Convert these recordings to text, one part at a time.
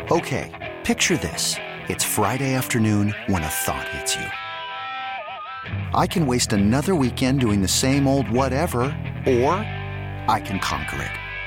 Okay, picture this. It's Friday afternoon when a thought hits you. I can waste another weekend doing the same old whatever, or I can conquer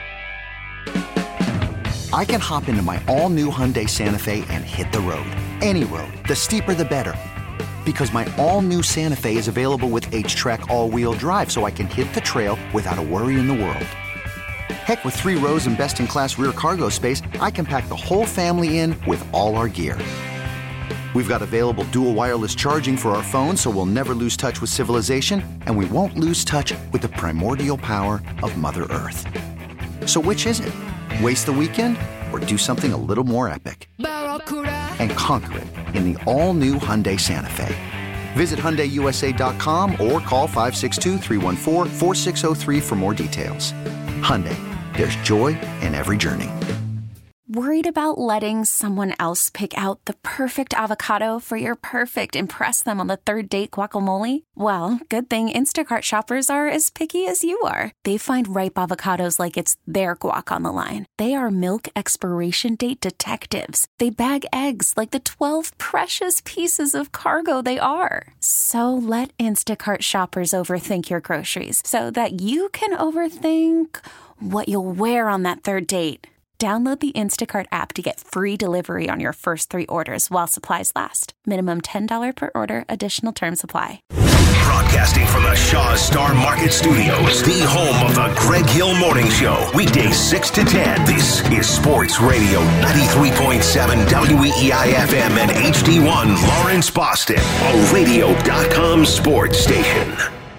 it. I can hop into my all-new Hyundai Santa Fe and hit the road. Any road. The steeper, the better. Because my all-new Santa Fe is available with H-Track all-wheel drive, so I can hit the trail without a worry in the world. Heck, with 3 rows and best-in-class rear cargo space, I can pack the whole family in with all our gear. We've got available dual wireless charging for our phones, so we'll never lose touch with civilization, and we won't lose touch with the primordial power of Mother Earth. So which is it? Waste the weekend or do something a little more epic? And conquer it in the all-new Hyundai Santa Fe. Visit HyundaiUSA.com or call 562-314-4603 for more details. Hyundai, there's joy in every journey. Worried about letting someone else pick out the perfect avocado for your perfect impress them on the third date guacamole? Well, good thing Instacart shoppers are as picky as you are. They find ripe avocados like it's their guac on the line. They are milk expiration date detectives. They bag eggs like the 12 precious pieces of cargo they are. So let Instacart shoppers overthink your groceries so that you can overthink what you'll wear on that third date. Download the Instacart app to get free delivery on your first 3 orders while supplies last. Minimum $10 per order. Additional terms apply. Broadcasting from the Shaw Star Market Studios, the home of the Greg Hill Morning Show. Weekdays 6 to 10. This is Sports Radio 93.7 WEEI FM and HD1 Lawrence, Boston. A radio.com sports station.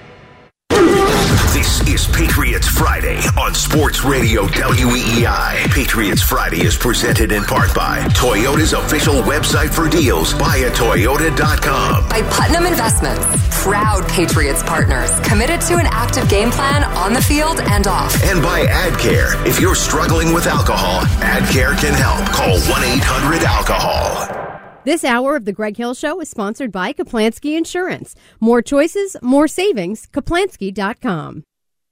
This is Patriots Friday on Sports Radio WEEI. Patriots Friday is presented in part by Toyota's official website for deals, buyatoyota.com. By Putnam Investments, proud Patriots partners, committed to an active game plan on the field and off. And by AdCare. If you're struggling with alcohol, AdCare can help. Call 1-800-ALCOHOL. This hour of the Greg Hill Show is sponsored by Kaplansky Insurance. More choices, more savings, Kaplansky.com.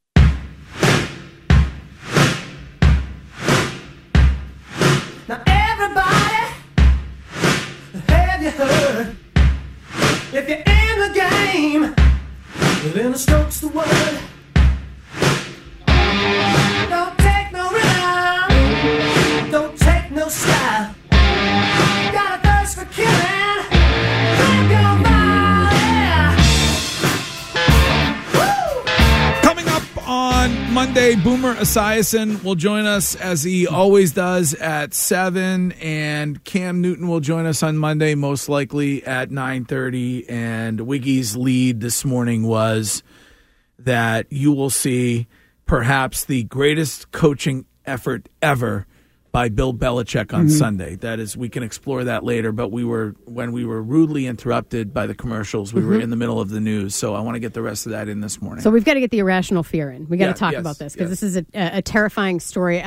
Now everybody, have you heard? If you're in the game, then the stroke's the word. Don't take no rhythm, don't take no style. Got a thirst for killing, grab your body. Woo! Coming up on Monday, Boomer Esiason will join us as he always does at 7, and Cam Newton will join us on Monday, most likely at 9:30. And Wiggy's lead this morning was that you will see perhaps the greatest coaching effort ever by Bill Belichick on Sunday. That is, we can explore that later, but when we were rudely interrupted by the commercials, we were in the middle of the news, so I want to get the rest of that in this morning. So we've got to get the irrational fear in. We got to talk about this because this is a terrifying story.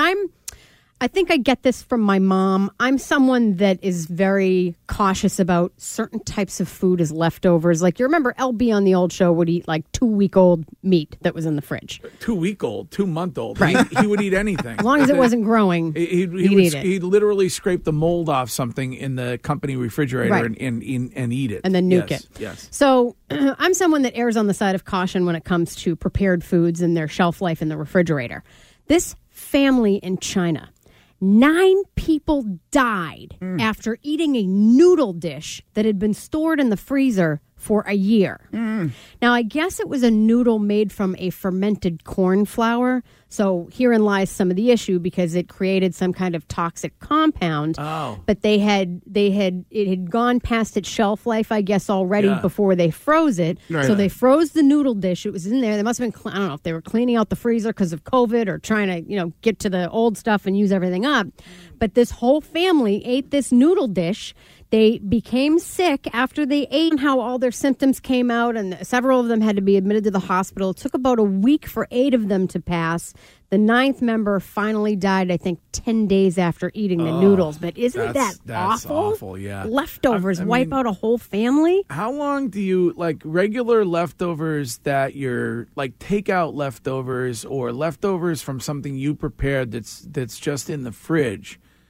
I think I get this from my mom. I'm someone that is very cautious about certain types of food as leftovers. Like, you remember LB on the old show would eat like 2-week-old meat that was in the fridge. 2-week-old, 2-month-old. Right. He would eat anything. As long as it wasn't growing, he'd eat it. He'd literally scrape the mold off something in the company refrigerator and eat it. And then nuke it. Yes. So I'm someone that errs on the side of caution when it comes to prepared foods and their shelf life in the refrigerator. This family in China, 9 people died after eating a noodle dish that had been stored in the freezer for a year. Now, I guess it was a noodle made from a fermented corn flour. So herein lies some of the issue because it created some kind of toxic compound. Oh. But it had gone past its shelf life, I guess, already before they froze it. Right. So they froze the noodle dish. It was in there. They must have been, I don't know if they were cleaning out the freezer because of COVID or trying to, get to the old stuff and use everything up. But this whole family ate this noodle dish. They became sick after they ate, and how all their symptoms came out, and several of them had to be admitted to the hospital. It took about a week for 8 of them to pass. The 9th member finally died, I think, 10 days after eating the noodles. But isn't that that's awful? Awful, yeah. Leftovers wipe out a whole family. How long do you, regular leftovers that you're, takeout leftovers or leftovers from something you prepared that's just in the fridge?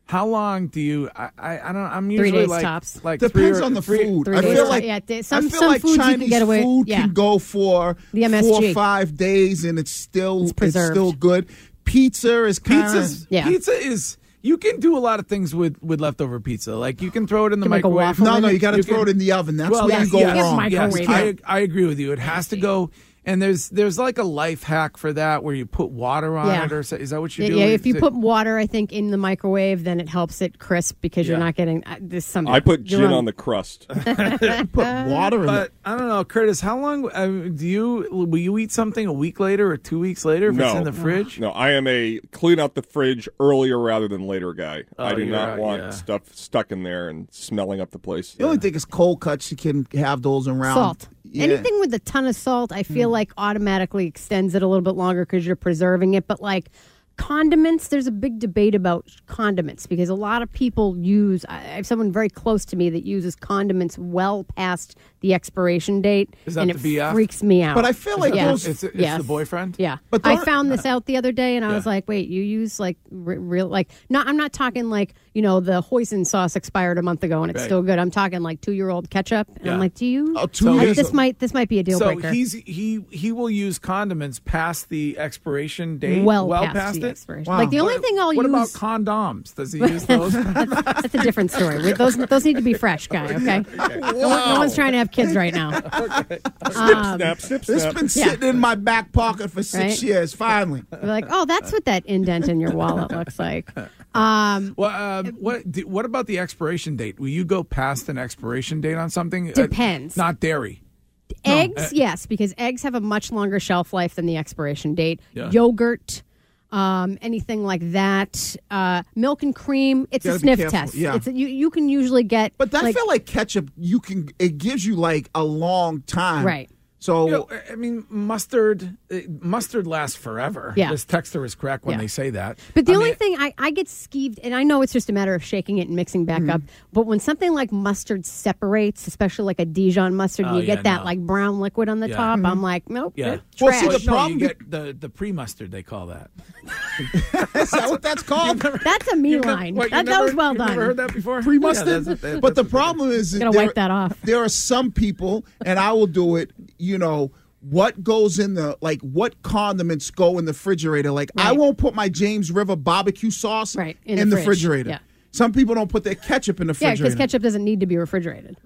How long do you? I don't. I'm 3 usually days like tops. like Depends on the food. 3 I days. feel like some like foods Chinese you can get away. food can go for The MSG. 4 or 5 days, and it's still preserved. still good. Pizza is kind of Pizza is. You can do a lot of things with leftover pizza. Like you can throw it in the You can make a microwave. waffle no. You got to throw it in the oven. That's where you go wrong. Yes, Microwave. I agree with you. It has to go. And there's like a life hack for that where you put water on it, or is that what you do? Yeah, if you put water, I think, in the microwave, then it helps it crisp because you're not getting this. Something I put gin on the crust. Put water in But I don't know, Curtis. How long will you eat something a week later or 2 weeks later if it's in the fridge? No, I am a clean out the fridge earlier rather than later guy. I do you're not right, want stuff stuck in there and smelling up the place. The only thing is cold cuts. You can have those around. salt. Yeah. Anything with a ton of salt, I feel like automatically extends it a little bit longer because you're preserving it. But like condiments, there's a big debate about condiments because a lot of people use. I have someone very close to me that uses condiments well past the expiration date, Is that and the it BF? freaks me out. But I feel like Yeah. those. It's Yes. the boyfriend. Yeah, But I don't- found this out the other day, and I was like, "Wait, you use like real like not? I'm not talking like the hoisin sauce expired a month ago and it's Right. still good. I'm talking like 2-year-old ketchup, and I'm Yeah. like, do you? Oh, 2 years. This might be a deal So breaker. he will use condiments past the expiration date. well past the it. expiration. Wow. Like the only thing I'll What use. about condoms? Does he use those? That's a different story. Those need to be fresh, guy. Okay. No one's trying to have kids right now. Snap, snip, This snap. been sitting in my back pocket for 6 Right? years. Finally, We're like, oh, that's what that indent in your wallet looks like. What about the expiration date? Will you go past an expiration date on something? Depends. Not dairy. Eggs, yes, because eggs have a much longer shelf life than the expiration date. Yeah. Yogurt, anything like that. Milk and cream, it's a Gotta be sniff careful, test. yeah. It's you can usually get. but I feel like ketchup. It gives you like a long time. Right. So I mean, mustard lasts forever. Yeah. This texter is correct when Yeah. they say that. But the I only mean, thing I get skeeved, and I know it's just a matter of shaking it and mixing back up, but when something like mustard separates, especially like a Dijon mustard, and you get that like brown liquid on the top, I'm like, nope, Yeah. Well, trash. see, the No, problem- you get the pre-mustard, they call that. is that what that's called? That's a me line. What, That was well you've done. Never heard that before? Pre-mustard. Yeah, that's- But the problem is, Gotta wipe that off. There are some people, and I will do it. What goes in what condiments go in the refrigerator? Like I Right. won't put my James River barbecue sauce in the fridge. refrigerator. Yeah. Some people don't put their ketchup in the Yeah, refrigerator. because ketchup doesn't need to be refrigerated.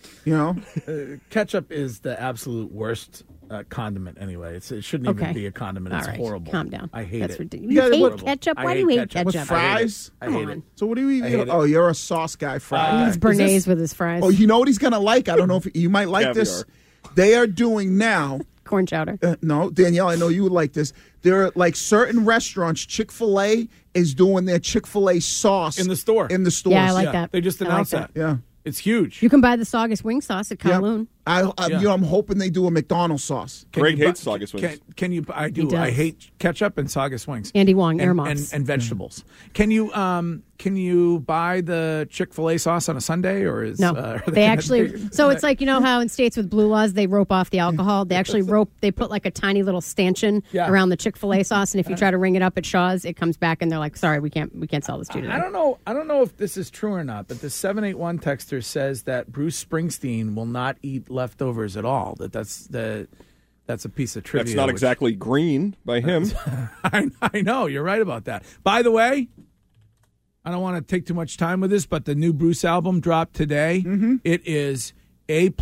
Ketchup is the absolute worst condiment anyway. It shouldn't even Okay. be a condiment. All It's right, horrible. calm down. I hate That's it. ridiculous. You You gotta- hate ketchup? I Why do hate you hate ketchup. With ketchup? fries? I hate Come it. on. So what do you I eat? hate Oh, it. you're a sauce guy, fries. He's Bernays with his fries. Oh, you know what he's gonna like? I don't know if you might like this. They are doing now. Corn chowder. No, Danielle, I know you would like this. There are like certain restaurants. Chick-fil-A is doing their Chick-fil-A sauce In the store. In the stores. Yeah, I like that. They just I like announced that. that. Yeah. It's huge. You can buy the Saugus wing sauce at Yeah. Kowloon. I'm hoping they do a McDonald's sauce. Greg you hates bu- Saugus wings. Can you? I He do. does. I hate ketchup and Saugus wings. Andy Wong, Air and, Mops. and vegetables. Can you buy the Chick-fil-A sauce on a Sunday or is No, are they actually. So it's like how in states with blue laws they rope off the alcohol. They actually They put like a tiny little stanchion Yeah. around the Chick-fil-A sauce, and if you try to ring it up at Shaw's, it comes back, and they're like, "Sorry, we can't sell this to you today." I don't know if this is true or not, but the 781 texter says that Bruce Springsteen will not eat leftovers at all. That's a piece of trivia. That's not which- exactly green by him. I know you're right about that. By the way, I don't want to take too much time with this, but the new Bruce album dropped today. It is A+,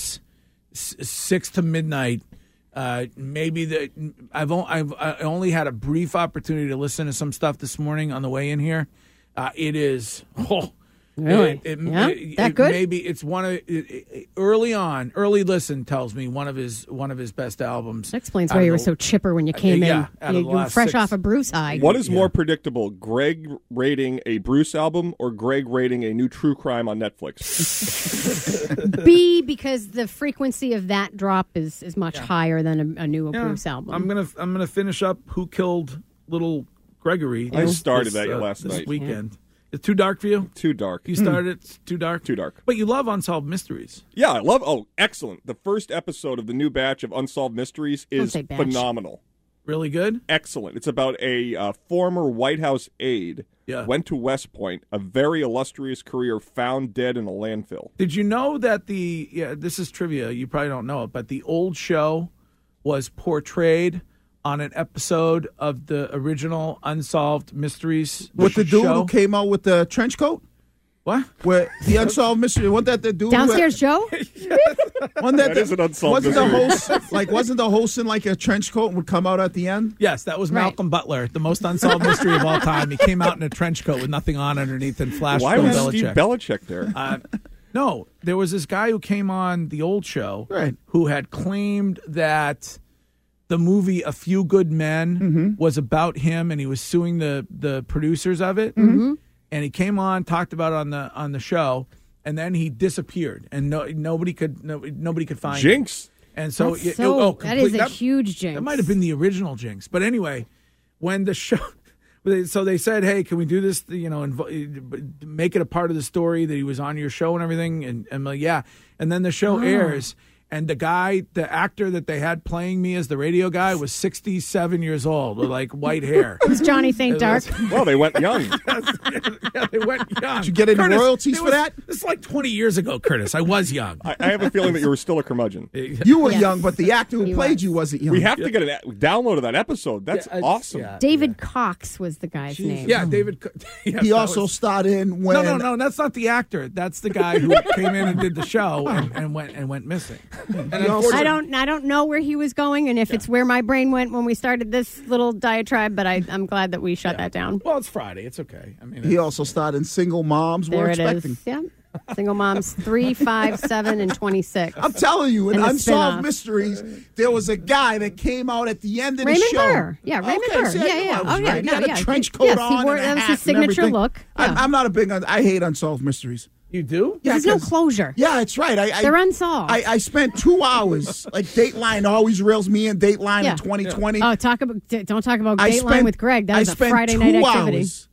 6 to midnight. Maybe I only had a brief opportunity to listen to some stuff this morning on the way in here. It is. Really? That good? Maybe it's one of early listen tells me one of his best albums. That explains out why of you were the- so chipper when you came yeah, out in. of You the were last fresh 6. off a Bruce high. What is more predictable, Greg rating a Bruce album or Greg rating a new true crime on Netflix? B, because the frequency of that drop is much higher than a new Bruce album. I'm gonna finish up Who Killed Little Gregory. I started that last this night. weekend. It's too dark for you? Too dark. You started it? It's too dark? Too dark. But you love Unsolved Mysteries. Yeah, I love. Oh, excellent! The first episode of the new batch of Unsolved Mysteries Don't is say batch. phenomenal. Really good? Excellent. It's about a former White House aide. Yeah. Went to West Point, a very illustrious career, found dead in a landfill. Did you know that this is trivia, you probably don't know it, but the old show was portrayed on an episode of the original Unsolved Mysteries With the dude show? who came out with the trench coat? What? Where the Unsolved Mystery, wasn't that the dude? Downstairs Joe? That is an unsolved wasn't mystery. wasn't the host in like a trench coat and would come out at the end? Yes, that was Right. Malcolm Butler, the most unsolved mystery of all time. He came out in a trench coat with nothing on underneath and flashed Why Bill was Belichick. Steve Belichick there? No, there was this guy who came on the old show Right. who had claimed that the movie A Few Good Men was about him, and he was suing the producers of it. Mm-hmm. And he came on, talked about it on the show, and then he disappeared, and nobody could find him. Jinx. And so, That is a huge jinx. That might have been the original jinx. But anyway, when the show, so they said, "Hey, can we do this? Make it a part of the story that he was on your show and everything." And I'm like, "Yeah." And then the show airs, and the actor that they had playing me as the radio guy was 67 years old with like white hair. It was Johnny St. Dark. Well, they went young. Yeah, they went young. Did you get any royalties for that? This is like 20 years ago, Curtis. I was young. I have a feeling that you were still a curmudgeon. You were Yes. young, but the actor who He played was. you wasn't young. We have to get a download of that episode. That's awesome. Yeah. David Cox was the guy's name. Yeah, David. Yes, He that also was- starred in when. No, that's not the actor. That's the guy who came in and did the show and went missing. And I don't know where he was going, and if it's where my brain went when we started this little diatribe. But I'm glad that we shut that down. Well, it's Friday. It's okay. I mean, He also starred in Single Moms. There We're it expecting. is. Yeah, Single Moms 3, 5, 7, and 26. I'm telling you, in And the Unsolved spin-off. Mysteries, there was a guy that came out at the end of Raymond the show. Burr. Yeah, Raymond Okay, Burr. see, I Yeah, knew yeah. I was Oh, yeah. right. He No, had yeah. a trench coat Yes, he on wore- and a that was hat his and signature everything. look. Yeah. I'm not a big. I hate Unsolved Mysteries. you do? There's no 'cause- closure. Yeah, it's right. They're unsolved. I spent 2 hours. Like Dateline always rails me in. Dateline Yeah. in 2020. Oh, don't talk about I Dateline with Greg. That I is a spent Friday 2 night activity. hours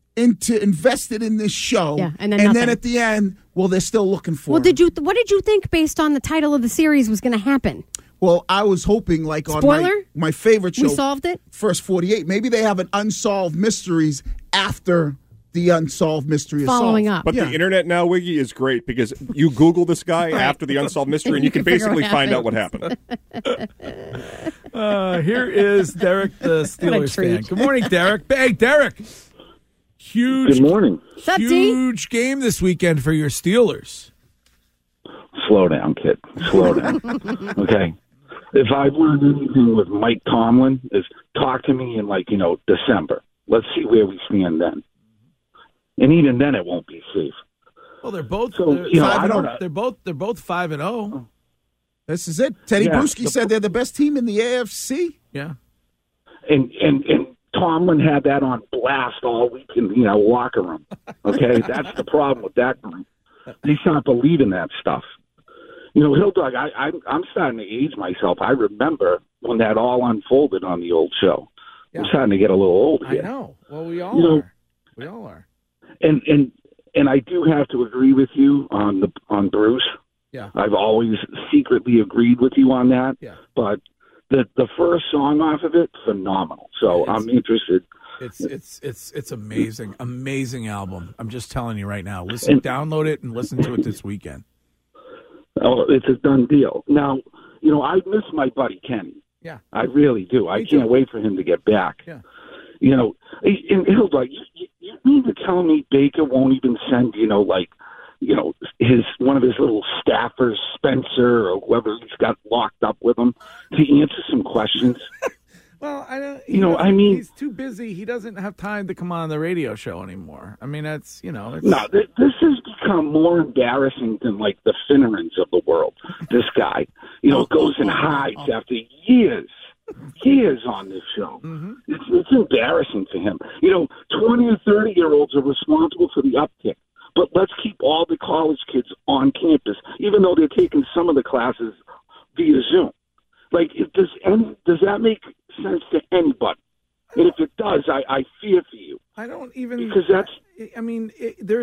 invested in this show. Yeah, and then nothing. at the end, well, they're still looking for. Well, him. what did you think based on the title of the series was going to happen? Well, I was hoping like on Spoiler? my favorite show. We solved it? First 48. Maybe they have an Unsolved Mysteries after the Unsolved Mystery is Following solved. up. But Yeah. the internet now, Wiggy, is great because you Google this guy after the Unsolved Mystery, and you can figure basically what find out happened. what happened. Here is Derek, the Steelers treat. fan. Good morning, Derek. Hey, Derek. Huge, Good morning. What's up, D? huge game this weekend for your Steelers. Slow down, kid. Slow down. Okay. If I've learned anything with Mike Tomlin is talk to me in December. Let's see where we stand then. And even then, it won't be safe. Well, they're both. So, they're, I don't know. they're both 5-0. This is it. Teddy Yeah. Bruschi said they're the best team in the AFC. Yeah. And Tomlin had that on blast all week in the locker room. Okay, that's the problem with that group. They start believing that stuff. Hill Dog, I'm starting to age myself. I remember when that all unfolded on the old show. I'm starting to get a little old I here. know. Well, we all are. We all are. And I do have to agree with you on Bruce. Yeah. I've always secretly agreed with you on that. Yeah. But the first song off of it, phenomenal. So I'm interested. It's amazing, amazing album. I'm just telling you right now. Download it and listen to it this weekend. Oh, it's a done deal. Now, I miss my buddy Kenny. Yeah. I really do. I can't wait for him to get back. Yeah. And he'll like, you mean to tell me Baker won't even send, one of his little staffers, Spencer, or whoever he's got locked up with him, to answer some questions? Well, I don't. He's too busy. He doesn't have time to come on the radio show anymore. I mean, that's No, this has become more embarrassing than like the Finnerans of the world. This guy, goes and hides after years on this show. Mm-hmm. It's embarrassing to him. 20 or 30-year-olds are responsible for the uptick. But let's keep all the college kids on campus, even though they're taking some of the classes via Zoom. Like, does that make sense to anybody? And if it does, I fear for you. I don't even because that's. I mean,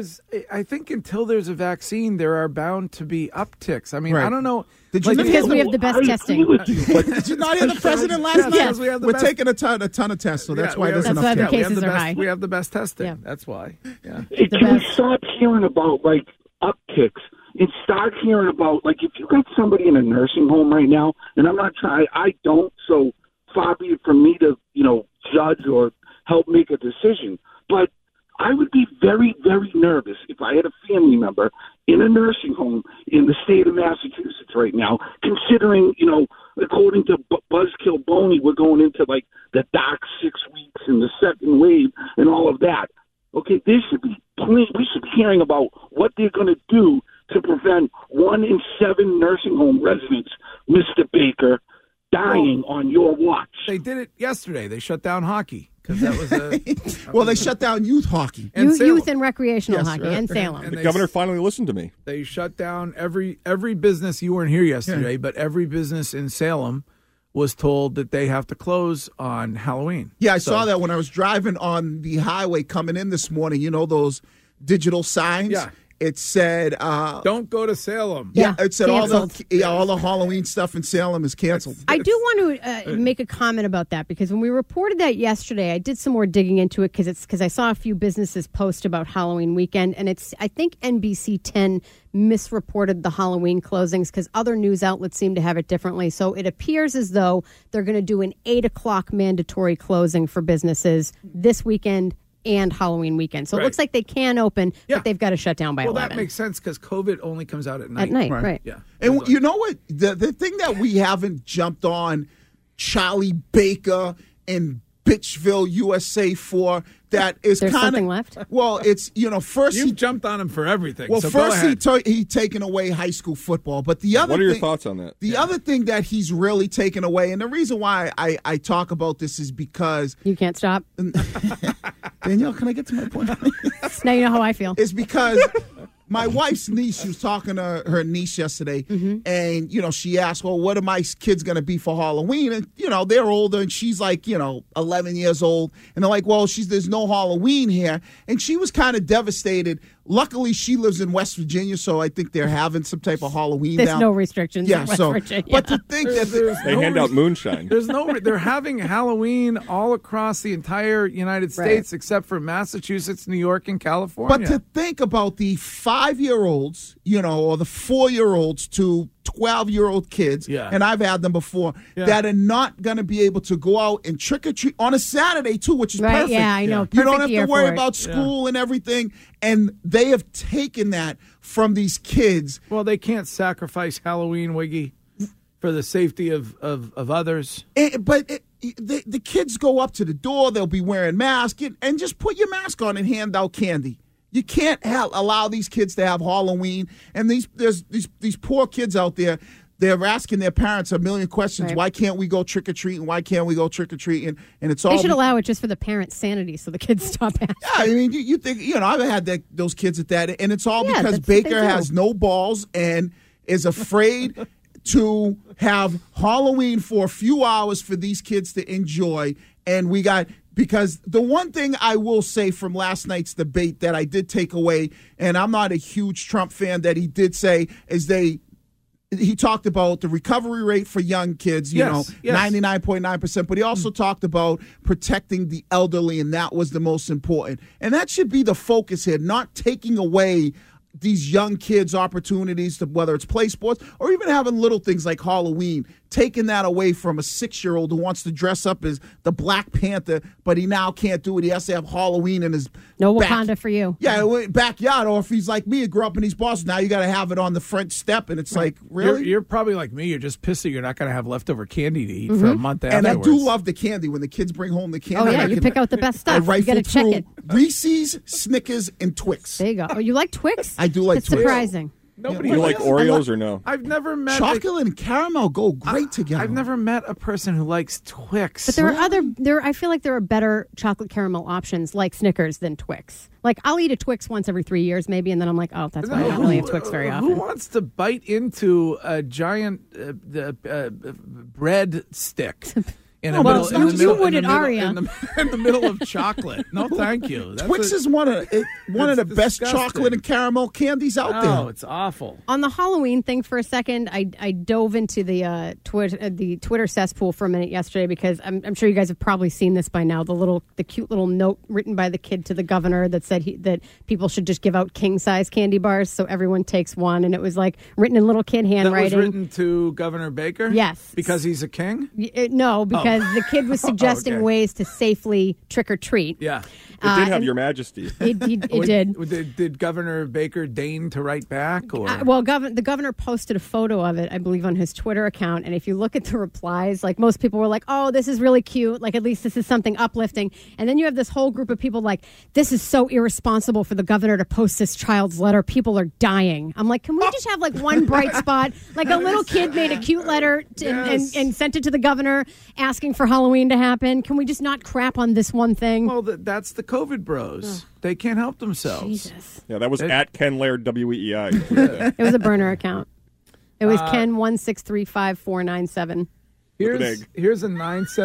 I think until there's a vaccine, there are bound to be upticks. I mean, Right. I don't know. Did you Because we have the best testing. Did you not hear the president last night? Yes, we have the We're best- taking a ton of tests, so that's why there's That's enough why the tests. we have cases the are best, high. We have the best testing. Yeah. That's why. Yeah. Can we stop hearing about like upticks and start hearing about like if you got somebody in a nursing home right now, and I'm not trying, I don't, so far be it from me to judge or help make a decision, but I would be very, very nervous if I had a family member in a nursing home in the state of Massachusetts right now, considering, according to Buzzkill Boney, we're going into like the dark 6 weeks and the second wave and all of that. Okay, we should be hearing about what they're going to do to prevent 1 in 7 nursing home residents, Mr. Baker, dying on your watch. They did it yesterday. They shut down hockey because that was a. Well, they shut down youth hockey. And Salem. Youth and recreational Yes, hockey right. and Salem. And The governor finally listened to me. They shut down every business. You weren't here yesterday, but every business in Salem was told that they have to close on Halloween. Yeah, I saw that when I was driving on the highway coming in this morning. You know those digital signs? Yeah. It said, Don't go to Salem. Yeah, it said canceled. all the Halloween stuff in Salem is canceled. I do want to make a comment about that because when we reported that yesterday, I did some more digging into it because I saw a few businesses post about Halloween weekend, and I think NBC 10 misreported the Halloween closings because other news outlets seem to have it differently. So it appears as though they're going to do an 8:00 mandatory closing for businesses this weekend and Halloween weekend. So Right. it looks like they can open, but they've got to shut down by Well, 11. that makes sense because COVID only comes out at night. At night, right. Yeah. And you know what? The thing that we haven't jumped on Charlie Baker and Bitchville, USA for that is There's kind of something left? Well, it's first You've jumped on him for everything. well so go first ahead. he taken away high school football, but the other What are your thing, thoughts on that? The other thing that he's really taken away, and the reason why I talk about this is because You can't stop. Danielle, can I get to my point? Now you know how I feel. Is because my wife's niece, she was talking to her niece yesterday, and, she asked, well, what are my kids going to be for Halloween? And, they're older, and she's like, 11 years old. And they're like, well, there's no Halloween here. And she was kind of devastated. Luckily, she lives in West Virginia, so I think they're having some type of Halloween There's down. no restrictions Yeah, in West so, Virginia. but to think that They hand out moonshine. There's they're having Halloween all across the entire United States except for Massachusetts, New York, and California. But to think about the 5-year-olds, or the 4-year-olds to 12-year-old kids, and I've had them before, that are not going to be able to go out and trick-or-treat on a Saturday, too, which is Right, perfect. yeah, I know. You don't Perfect have year to worry for it. about school and everything, and they have taken that from these kids. Well, they can't sacrifice Halloween, Wiggy, for the safety of others. The kids go up to the door, they'll be wearing masks, and just put your mask on and hand out candy. You can't allow these kids to have Halloween. And there's these poor kids out there, they're asking their parents a million questions. Right. Why can't we go trick-or-treating? Why can't we go trick-or-treating? And it's all... They should allow it just for the parents' sanity so the kids stop asking. Yeah, I mean, you think, I've had those kids at that, and it's all Yeah, because that's what they Baker do. has no balls and is afraid to have Halloween for a few hours for these kids to enjoy. And because the one thing I will say from last night's debate that I did take away, and I'm not a huge Trump fan, that he did say is he talked about the recovery rate for young kids, 99.9%, but he also talked about protecting the elderly, and that was the most important. And that should be the focus here, not taking away these young kids' opportunities to whether it's play sports or even having little things like Halloween, taking that away from a 6-year-old who wants to dress up as the Black Panther, but he now can't do it. He has to have Halloween in his No Wakanda for you. Yeah, backyard. Or if he's like me and grew up in East Boston, now you got to have it on the front step, and it's like, really? You're probably like me. You're just pissed that you're not going to have leftover candy to eat for a month And afterwards. I do love the candy when the kids bring home the candy. Oh, yeah, I you can- pick out the best I stuff. You rifle got to check through it. Reese's, Snickers, and Twix. There you go. Oh, you like Twix? I do like That's Twix. surprising. Nobody Do you like likes- Oreos or no? I've never met Chocolate and caramel go great together. I've never met a person who likes Twix. But I feel like there are better chocolate caramel options like Snickers than Twix. Like, I'll eat a Twix once every 3 years maybe, and then I'm like, oh, that's why I don't really have Twix very Who often. wants to bite into a giant bread stick? In Oh, well, you would at Aria. in the middle of chocolate. No, thank you. Twix is one of the best disgusting. chocolate and caramel candies out there. Oh, it's awful. On the Halloween thing for a second, I dove into the Twitter cesspool for a minute yesterday because I'm sure you guys have probably seen this by now. The cute little note written by the kid to the governor that said that people should just give out king size candy bars so everyone takes one, and it was like written in little kid handwriting. That was written to Governor Baker? Yes, because he's a king. No, because the kid was suggesting okay. ways to safely trick or treat. Yeah. It did have Your Majesty. It did. Did Governor Baker deign to write back? Or The governor posted a photo of it, I believe, on his Twitter account. And if you look at the replies, like most people were like, "Oh, this is really cute. Like at least this is something uplifting." And then you have this whole group of people like, "This is so irresponsible for the governor to post this child's letter. People are dying." I'm like, can we just have like one bright spot? Like a little kid made a cute letter and sent it to the governor asking for Halloween to happen. Can we just not crap on this one thing? Well, that's the COVID bros. They can't help themselves. Jesus. Yeah, that was at Ken Laird WEI. It was a burner account. It was Ken1635497. Here's a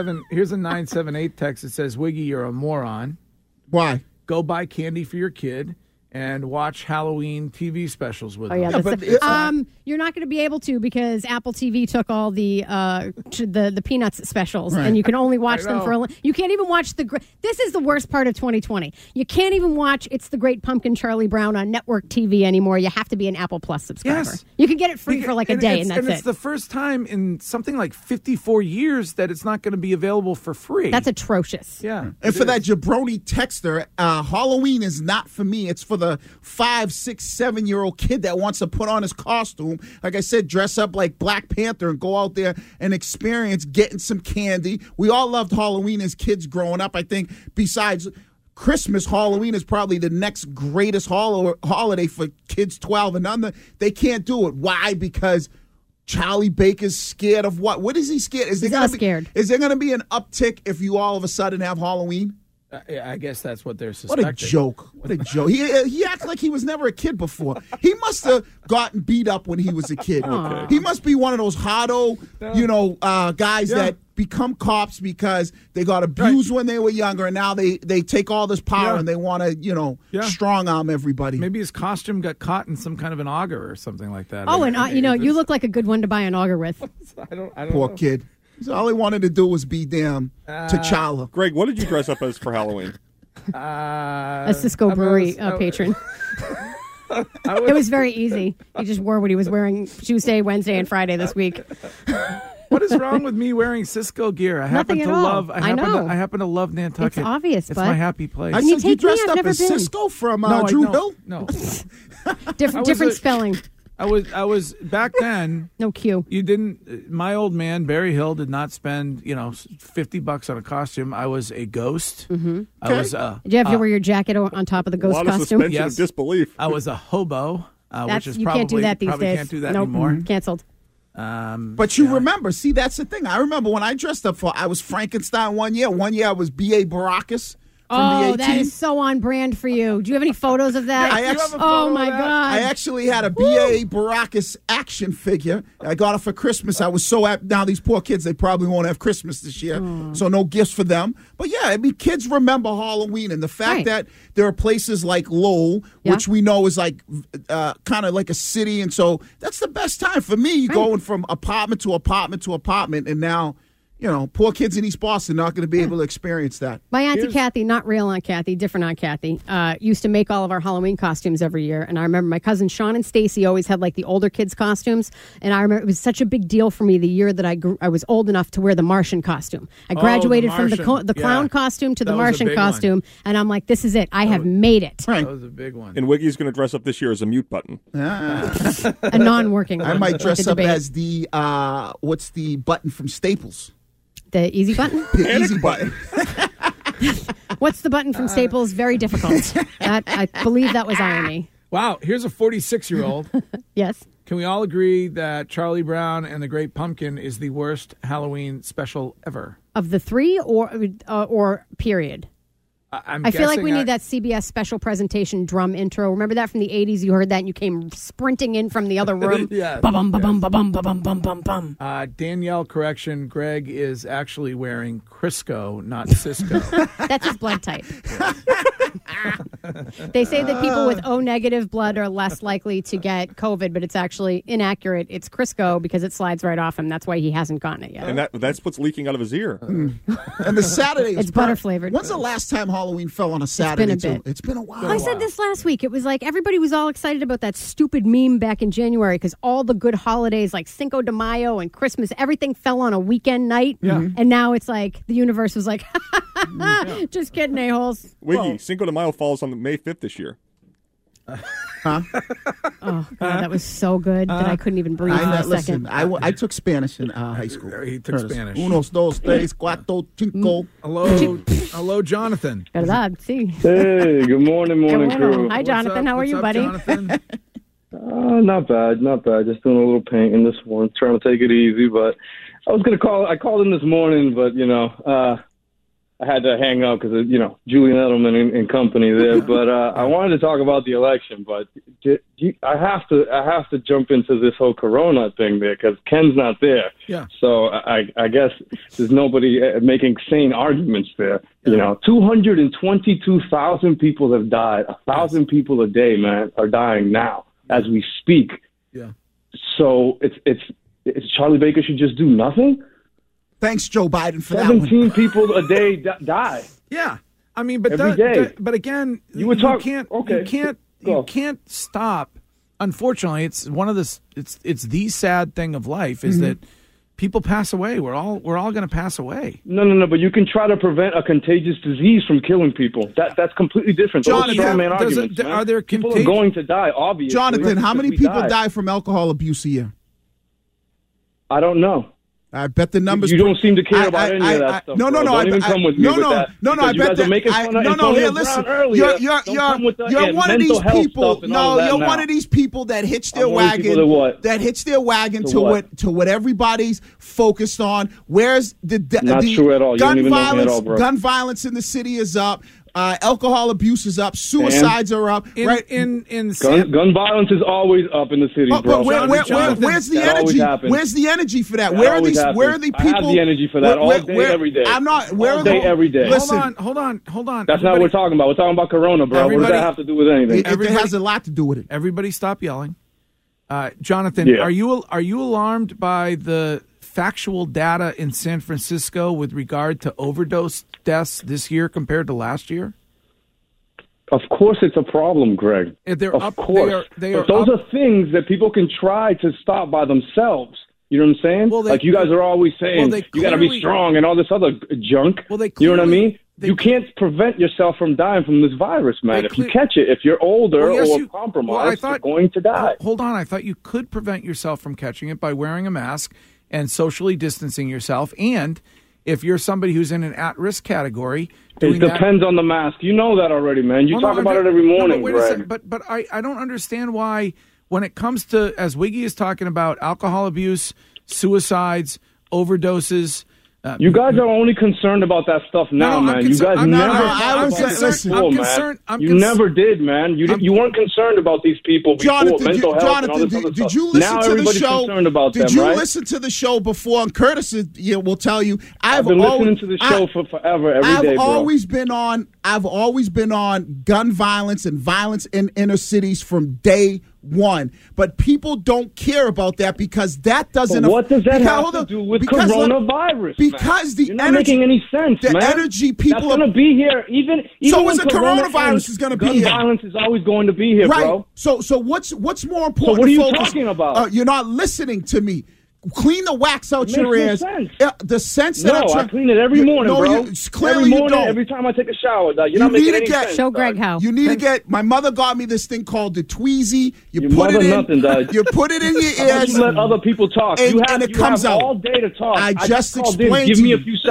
978 text that says, "Wiggy, you're a moron. Why? Go buy candy for your kid and watch Halloween TV specials with them." You're not going to be able to because Apple TV took all the Peanuts specials, and you can only watch them for. You can't even watch This is the worst part of 2020. You can't even watch It's the Great Pumpkin Charlie Brown on network TV anymore. You have to be an Apple Plus subscriber. Yes. You can get it free for like a day, and that's it. It's the first time in something like 54 years that it's not going to be available for free. That's atrocious. Yeah. And for that jabroni texter, Halloween is not for me. It's for the 5, 6, 7-year-old kid that wants to put on his costume. Like I said, dress up like Black Panther and go out there and experience getting some candy. We all loved Halloween as kids growing up. I think besides Christmas, Halloween is probably the next greatest holiday for kids 12 and under. They can't do it. Why? Because Charlie Baker's scared of what? What is he scared? He's not scared. Is there going to be an uptick if you all of a sudden have Halloween? I guess that's what they're suspecting. What a joke. What a joke. He acts like he was never a kid before. He must have gotten beat up when he was a kid. He must be one of those hardo, guys that become cops because they got abused when they were younger, and now they take all this power and they want to, strong arm everybody. Maybe his costume got caught in some kind of an auger or something like that. Oh, and you look like a good one to buy an auger with. I don't Poor know. kid. So all he wanted to do was be damn T'Challa. Greg, what did you dress up as for Halloween? A Cisco Brewery patron. It was very easy. He just wore what he was wearing Tuesday, Wednesday, and Friday this week. What is wrong with me wearing Cisco gear? I happen Nothing to at all. love. I know. I happen to love Nantucket. It's obvious, It's bud. my happy place. I Can you said you take me? dressed I've up never as been. Cisco from No, Drew Hill? No. Different spelling. I was back then. No Q. You didn't. My old man Barry Hill did not spend $50 on a costume. I was a ghost. Mm-hmm. I was. Did you have to wear your jacket on top of the A ghost lot of costume? suspension of disbelief. I was a hobo, which is you probably can't do that these probably days. can't do that Nope. anymore. Canceled. But you remember, see, that's the thing. I remember when I dressed up I was Frankenstein one year. One year I was B.A. Baracus from the A-Team. That is so on brand for you. Do you have any photos of that? Oh my God. I actually had a B.A. Baracus action figure. I got it for Christmas. I was so happy. Now these poor kids, they probably won't have Christmas this year, so no gifts for them. But yeah, I mean, kids remember Halloween, and the fact that there are places like Lowell, which we know is like kind of like a city, and so that's the best time for me, going from apartment to apartment to apartment, and now poor kids in East Boston not going to be able to experience that. My Auntie Kathy, not real Aunt Kathy, different Aunt Kathy, used to make all of our Halloween costumes every year. And I remember my cousin Sean and Stacy always had like the older kids' costumes. And I remember it was such a big deal for me the year that I was old enough to wear the Martian costume. I graduated from the clown costume to the Martian costume. And I'm like, this is it. I have made it. Right. That was a big one. And Wiggy's going to dress up this year as a mute button. A non-working one. I might dress up debate. as the, what's the button from Staples? The easy button? The easy button. What's the button from Staples? Very difficult. I believe that was irony. Wow, here's a 46-year-old. Yes. Can we all agree that Charlie Brown and the Great Pumpkin is the worst Halloween special ever? Of the three or period? I feel like we need that CBS special presentation drum intro. Remember that from the 80s? You heard that and you came sprinting in from the other room. Yes. Ba-bum, ba-bum, ba-bum, ba-bum, bum, bum, bum. Danielle, correction, Greg is actually wearing Crisco, not Cisco. That's his blood type. They say that people with O negative blood are less likely to get COVID, but it's actually inaccurate. It's Crisco because it slides right off him. That's why he hasn't gotten it yet. And that's what's leaking out of his ear. And the Saturday It's butter flavored. When's the last time Halloween fell on a Saturday? It's been a while. I said this last week. It was like everybody was all excited about that stupid meme back in January because all the good holidays like Cinco de Mayo and Christmas, everything fell on a weekend night. Yeah. And now it's like the universe was like, just kidding, a-holes. Wiggy, Cinco de Mayo falls on May 5th this year. Huh? Oh, God, that was so good that I couldn't even breathe for a second. I took Spanish in high school. He took Spanish. Unos, dos, tres, cuatro, cinco. Hello, Jonathan. ¿Verdad? Sí. Hey, good morning, crew. Hi, Jonathan. How are you, buddy? Not bad. Just doing a little painting this morning, trying to take it easy. But I was going to call. I called in this morning, but, I had to hang up because, Julian Edelman and company there. But I wanted to talk about the election. But I have to jump into this whole Corona thing there because Ken's not there. Yeah. So I guess there's nobody making sane arguments there. Yeah. 222,000 people have died. 1,000 people a day, man, are dying now as we speak. Yeah. So it's Charlie Baker should just do nothing. Thanks, Joe Biden, for that one. 17 people a day die. Yeah, I mean, but every day. But again, you can't stop. Unfortunately, it's one of the it's the sad thing of life is that people pass away. We're all going to pass away. No. But you can try to prevent a contagious disease from killing people. That's completely different. Jonathan, are there people are going to die? Obviously, Jonathan, how many people die from alcohol abuse a year? I don't know. I bet the numbers. You don't seem to care about any of that stuff. No. Don't even come with me with that. No. I bet that. Here, listen. You're one of these people. No, you're one of these people that hitch their wagon. That hitch their wagon to what everybody's focused on. Where's the true at all. Gun violence? Gun violence in the city is up. Alcohol abuse is up. Suicides are up. Gun violence is always up in the city, bro. But where's the energy? Where's the energy for that? Where are these people? I have the energy for that all day, every day. I'm not. All day, every day. Listen, hold on. That's not what we're talking about. We're talking about Corona, bro. What does that have to do with anything? It has a lot to do with it. Everybody, stop yelling. Jonathan, are you alarmed by the factual data in San Francisco with regard to overdose deaths this year compared to last year? Of course it's a problem, Greg. Of course. But those are things that people can try to stop by themselves. You know what I'm saying? Well, you guys are always saying you got to be strong and all this other junk. You know what I mean? You can't prevent yourself from dying from this virus, man. If you catch it, if you're older or compromised, you're going to die. Hold on. I thought you could prevent yourself from catching it by wearing a mask and socially distancing yourself. And if you're somebody who's in an at-risk category, it depends on the mask. You know that already, man. You talk about it every morning, Greg. But I don't understand why, when it comes to, as Wiggy is talking about, alcohol abuse, suicides, overdoses. You guys are only concerned about that stuff now, man. You guys never did, man. You weren't concerned about these people before, mental health and all this other stuff. Did you listen to the show? Concerned about did them, you right? listen to the show before? And Curtis will tell you. I've been listening to the show for forever, every day, bro. I've always been on gun violence and violence in inner cities from day one, but people don't care about that because that doesn't. But what does that have to do with coronavirus? Because the You're not making any sense, the man. energy people that's going to be here. Even so, is the coronavirus is going to be here. Gun violence is always going to be here, right? Bro. So what's more important? So what are you talking about? You're not listening to me. Clean the wax out your ears. The sense that I clean it every morning, bro. Clearly every morning, you don't. Every time I take a shower, you're not making any sense. Show Greg how. You need to get. My mother got me this thing called the Tweezy. You put it in your ears. You let other people talk. And it comes out all day to talk. I just called explained in. Give to me you. a few seconds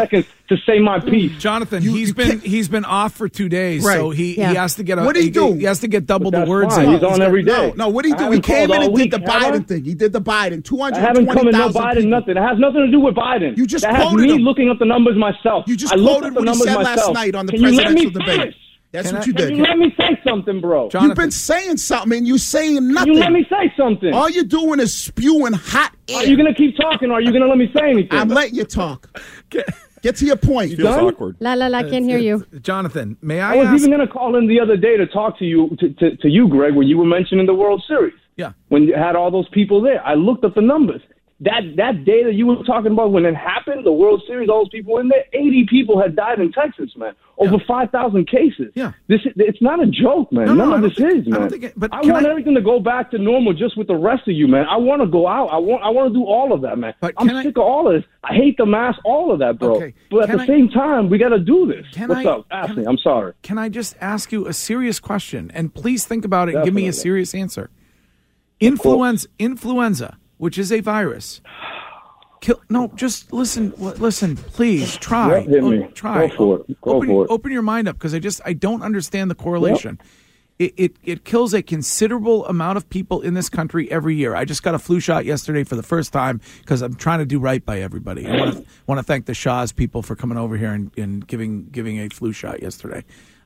to say my piece. Jonathan, he's been off for 2 days, Right. so he has to get What did he do? He has to get double the That's words fine. in. He's on every day. No, what did he do? I He haven't came in called and all did the week, have I? Biden thing. He did the Biden. I haven't come in no 220,000 Biden people. nothing. It has nothing to do with Biden. You just that has quoted me him. looking up the numbers myself. You just I looked quoted up the what he numbers said last myself. night on the Can you let presidential me debate. finish? That's Can what I- you Can did. you let me say something, bro? Jonathan, You've been saying something and you're saying nothing. You let me say something. All you're doing is spewing hot air. Are you going to keep talking or are you going to let me say anything? I'm letting you talk. Get to your point. Feels awkward. La, I can't hear you. Jonathan, may I I was ask? even going to call in the other day to talk to you, to you, Greg, when you were mentioning the World Series. Yeah. When you had all those people there. I looked up the numbers. That day that you were talking about when it happened, the World Series, all those people in there, 80 people had died in Texas, man. Over 5,000 cases. Yeah. It's not a joke, man. No, None I of don't this think- is, I man. don't think it- but I can want I- everything to go back to normal just with the rest of you, man. I want to go out. I want to do all of that, man. But I'm can I- sick of all of this. I hate the mask, all of that, bro. Okay. But at Can the I- same time, we got to do this. What's up? Ask can me. I- I'm sorry. Can I just ask you a serious question? And please think about it and give me a Definitely. serious answer. Influenza, which is a virus. Just listen. Listen, please try. Yep, hit me. Try. Go for it. Go for it. Open your mind up because I don't understand the correlation. It kills a considerable amount of people in this country every year. I just got a flu shot yesterday for the first time because I'm trying to do right by everybody. I want to thank the Shaw's people for coming over here and giving a flu shot yesterday.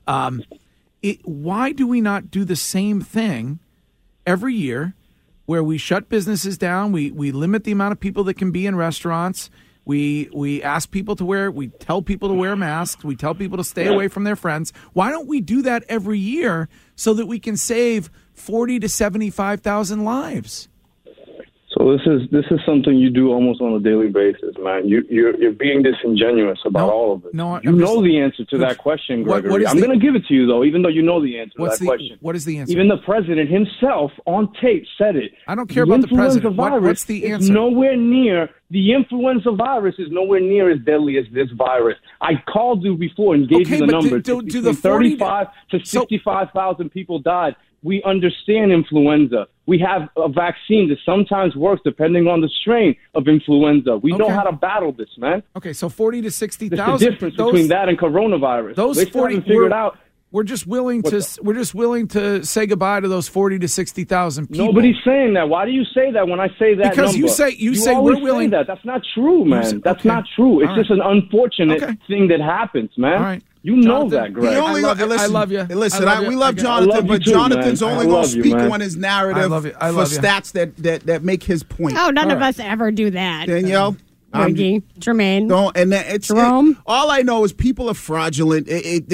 Why do we not do the same thing every year where we shut businesses down, we limit the amount of people that can be in restaurants, we ask people we tell people to wear masks, we tell people to stay away from their friends. Why don't we do that every year so that we can save 40 to 75,000 lives? So this is something you do almost on a daily basis, man. You're being disingenuous about all of it. No, you know the answer to that question, Gregory. what is I'm going to give it to you though, even though you know the answer to that question. What is the answer? Even the president himself on tape said it. I don't care about the president. What's the answer? The influenza virus is nowhere near as deadly as this virus. I called you before and gave you the numbers. Do Between the 35 to 65,000 people died. We understand influenza. We have a vaccine that sometimes works depending on the strain of influenza. We know how to battle this, man. Okay, so 40 to 60,000. There's the difference between that and coronavirus. Those They 40 haven't figured out. We're just willing to say goodbye to those 40 to 60,000 people. Nobody's saying that. Why do you say that when I say that Because number? you say always we're willing. Say that. That's not true, man. That's not true. It's just an unfortunate thing that happens, man. All right. You know that, Greg. I love you. Listen, we love I Jonathan, love you but too, Jonathan's man. only I going to love you, speak man. on his narrative I love you. for stats that make his point. Oh, none of us ever do that. Danielle? Reggie, Jermaine. Jerome. All I know is people are fraudulent.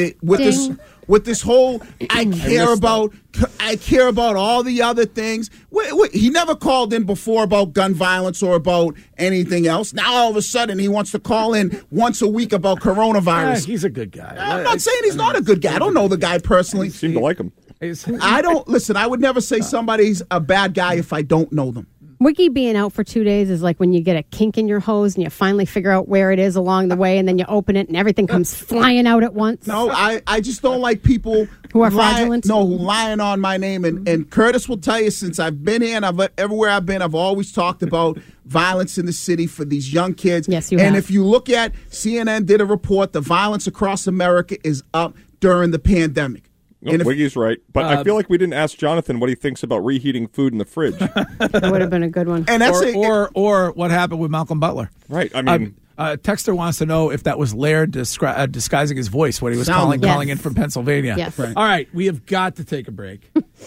With this whole, I care about all the other things. He never called in before about gun violence or about anything else. Now all of a sudden he wants to call in once a week about coronavirus. He's a good guy. I'm not saying he's not a good guy. I don't know the guy personally. Seem to like him. I would never say somebody's a bad guy if I don't know them. Wiki being out for 2 days is like when you get a kink in your hose and you finally figure out where it is along the way and then you open it and everything comes flying out at once. No, I just don't like people who are fraudulent. No, who lying on my name. And Curtis will tell you, since I've been here and everywhere I've been, I've always talked about violence in the city for these young kids. Yes, you And have. if you look at CNN did a report, the violence across America is up during the pandemic. No, Wiggy's right. But I feel like we didn't ask Jonathan what he thinks about reheating food in the fridge. That would have been a good one. And that's or what happened with Malcolm Butler. Right. I mean, Texter wants to know if that was Laird disguising his voice when he was calling in from Pennsylvania. Yes. Right. All right, we have got to take a break.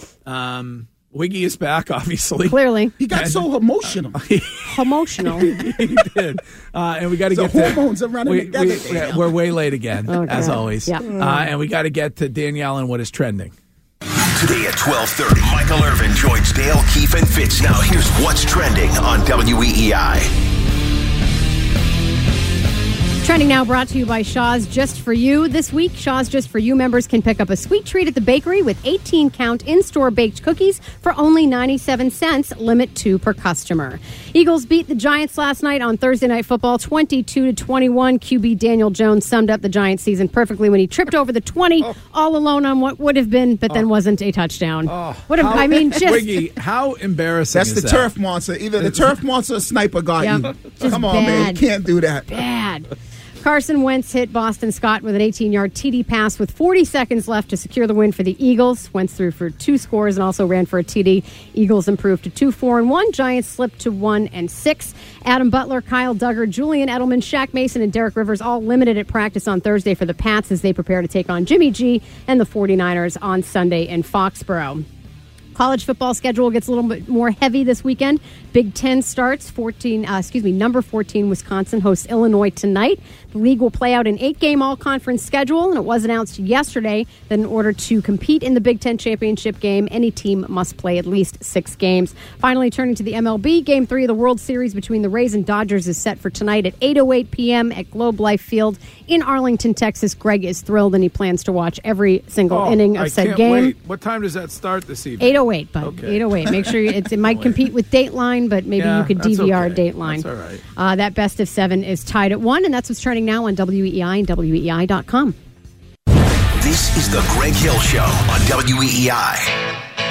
Wiggy is back, obviously. Clearly. He got so emotional. Emotional. He did. And we got to The get to... hormones are running together. We're way late again, Okay. as always. Yeah. And we got to get to Danielle and what is trending. Today at 12:30, Michael Irvin joins Dale, Keefe, and Fitz. Now here's what's trending on WEEI. Trending now brought to you by Shaw's Just For You. This week, Shaw's Just For You members can pick up a sweet treat at the bakery with 18-count in-store baked cookies for only 97 cents, limit 2 per customer. Eagles beat the Giants last night on Thursday Night Football 22-21. QB Daniel Jones summed up the Giants season perfectly when he tripped over the 20 all alone on what would have been, but then wasn't a touchdown. Wiggy, how embarrassing That's is the that? turf monster. Either the turf monster or sniper got you. Just Come on, man. bad. You can't do that. Bad. Carson Wentz hit Boston Scott with an 18-yard TD pass with 40 seconds left to secure the win for the Eagles. Wentz threw for 2 scores and also ran for a TD. Eagles improved to 2-4-1. Giants slipped to 1-6. Adam Butler, Kyle Duggar, Julian Edelman, Shaq Mason, and Derek Rivers all limited at practice on Thursday for the Pats as they prepare to take on Jimmy G and the 49ers on Sunday in Foxborough. College football schedule gets a little bit more heavy this weekend. Big Ten starts. Number 14 Wisconsin hosts Illinois tonight. The league will play out an 8-game all-conference schedule, and it was announced yesterday that in order to compete in the Big Ten championship game, any team must play at least 6 games. Finally, turning to the MLB, Game 3 of the World Series between the Rays and Dodgers is set for tonight at 8:08 p.m. at Globe Life Field in Arlington, Texas. Greg is thrilled, and he plans to watch every single inning of said game. Wait. What time does that start this evening? 8:08, bud. Okay. 8:08. Make sure it might compete with Dateline, but maybe you could DVR Dateline. That's all right. That best of 7 is tied at 1, and that's what's trending now on WEEI and WEEI.com. This is the Greg Hill Show on WEEI.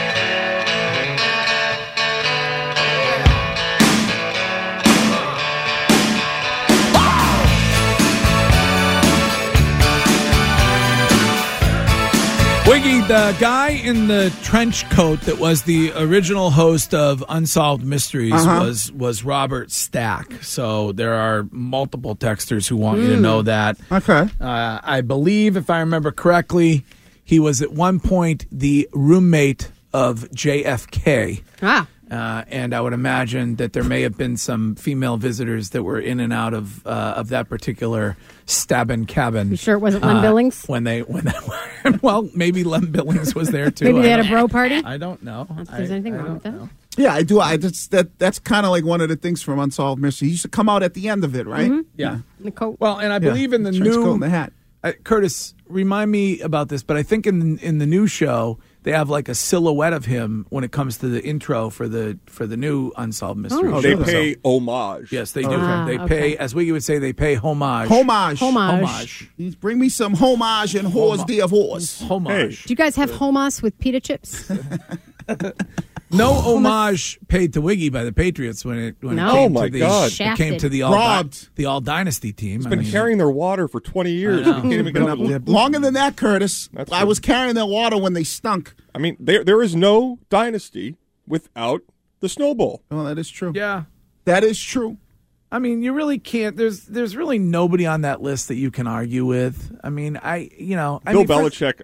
Wiggy, the guy in the trench coat that was the original host of Unsolved Mysteries was Robert Stack. So there are multiple texters who want you to know that. Okay. I believe, if I remember correctly, he was at one point the roommate of JFK. And I would imagine that there may have been some female visitors that were in and out of that particular stabbing cabin. You sure it wasn't Lem Billings? Well, maybe Lem Billings was there too. Maybe they had a bro party? I don't know. If there's anything wrong with that. Yeah, I do. That's kind of like one of the things from Unsolved Mysteries. He used to come out at the end of it, right? Mm-hmm. Yeah. The coat. Well, and I believe in the trench new coat and the hat. Curtis, remind me about this, but I think in the new show they have like a silhouette of him when it comes to the intro for the new Unsolved Mysteries. Oh, they pay homage. Yes, they do. They pay, as we would say, they pay homage. Homage. Bring me some homage and hors d'oeuvres. Homage. Do you guys have hummus with pita chips? No homage paid to Wiggy by the Patriots when it came to the All Dynasty team. He's been carrying their water for 20 years. Can't even get longer than that, Curtis. I was carrying their water when they stunk. I mean, there is no dynasty without the Snow Bowl. Well, that is true. Yeah, that is true. I mean, you really can't. There's really nobody on that list that you can argue with. I mean, Bill Belichick.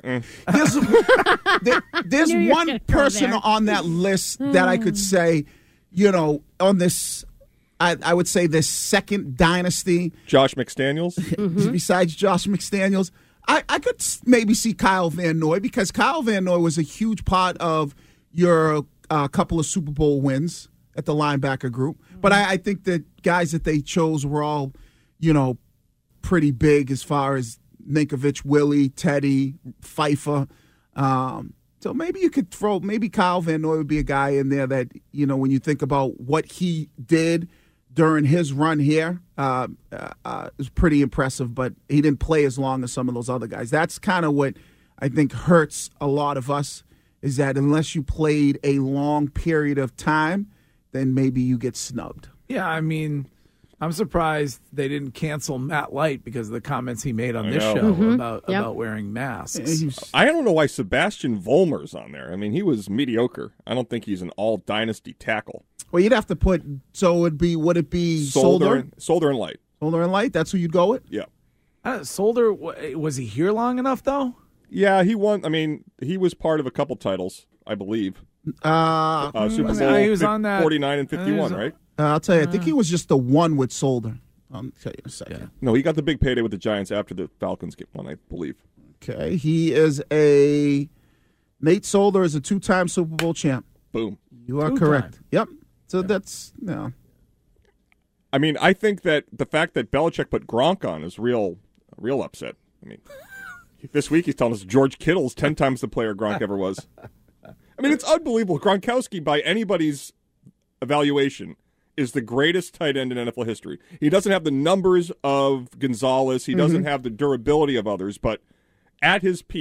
There's one person on that list that I could say, on this, I would say this second dynasty. Josh McDaniels. Besides Josh McDaniels, I could maybe see Kyle Van Noy, because Kyle Van Noy was a huge part of your couple of Super Bowl wins at the linebacker group. But I think the guys that they chose were all, pretty big as far as Ninkovich, Willie, Teddy, Pfeiffer. So maybe you could maybe Kyle Van Noy would be a guy in there that, when you think about what he did during his run here, is pretty impressive, but he didn't play as long as some of those other guys. That's kind of what I think hurts a lot of us, is that unless you played a long period of time, then maybe you get snubbed. Yeah, I mean, I'm surprised they didn't cancel Matt Light because of the comments he made on this show about wearing masks. I don't know why Sebastian Vollmer's on there. I mean, he was mediocre. I don't think he's an all-dynasty tackle. Well, you'd have to put, would it be Solder? Solder and Light. Solder and Light, that's who you'd go with? Yeah. Solder, was he here long enough, though? Yeah, he won. I mean, he was part of a couple titles, I believe. Super Bowl he was on that 49 and 51, right? I'll tell you, I think he was just the one with Solder. I'll tell you in a second. Yeah. No, he got the big payday with the Giants after the Falcons won, I believe. Okay, Nate Solder is a 2-time Super Bowl champ. Boom. You are correct. Yep. So that's, I mean, I think that the fact that Belichick put Gronk on is real upset. I mean, this week he's telling us George Kittle's 10 times the player Gronk ever was. I mean, it's unbelievable. Gronkowski, by anybody's evaluation, is the greatest tight end in NFL history. He doesn't have the numbers of Gonzalez. He doesn't have the durability of others. But at his peak,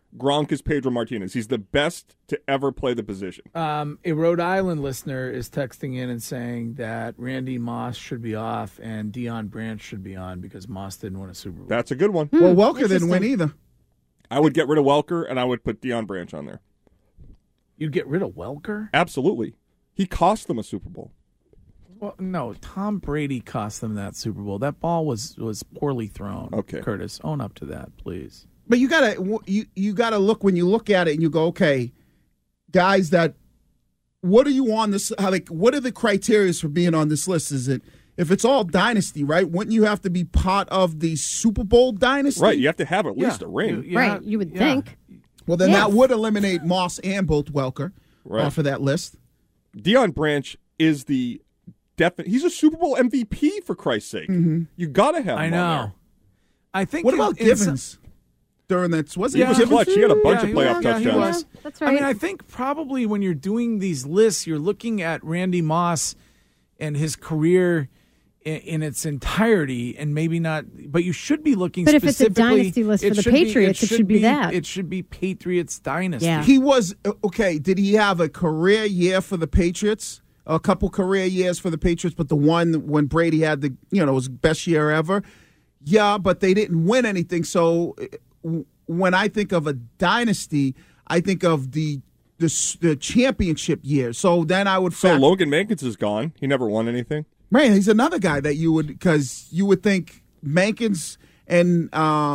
Gronk is Pedro Martinez. He's the best to ever play the position. A Rhode Island listener is texting in and saying that Randy Moss should be off and Deion Branch should be on because Moss didn't win a Super Bowl. That's a good one. Well, Welker didn't win either. I would get rid of Welker, and I would put Deion Branch on there. You'd get rid of Welker? Absolutely. He cost them a Super Bowl. Well, no, Tom Brady cost them that Super Bowl. That ball was poorly thrown. Okay. Curtis, own up to that, please. But you gotta look when you look at it and you go, okay, guys, that what are you on this? What are the criteria for being on this list? Is it if it's all dynasty, right? Wouldn't you have to be part of the Super Bowl dynasty? Right, you have to have at least a ring. Right, you would think. Well, then that would eliminate Moss and both Welker off of that list. Deion Branch is the definite. He's a Super Bowl MVP for Christ's sake. Mm-hmm. You got to have him. I know. On there. I think. What about Givens? During that, he was clutch. He had a bunch of playoff touchdowns. He was. That's right. I mean, I think probably when you're doing these lists, you're looking at Randy Moss and his career in its entirety, and maybe not. But you should be looking. But if it's a specifically, dynasty list for the Patriots, it should be that. It should be Patriots dynasty. Yeah. He was okay. Did he have a career year for the Patriots? A couple career years for the Patriots, but the one when Brady had his best year ever. Yeah, but they didn't win anything. So when I think of a dynasty, I think of the championship year. So then I would. So Logan Mankins is gone. He never won anything. Right, he's another guy that you would, because you would think Mankins and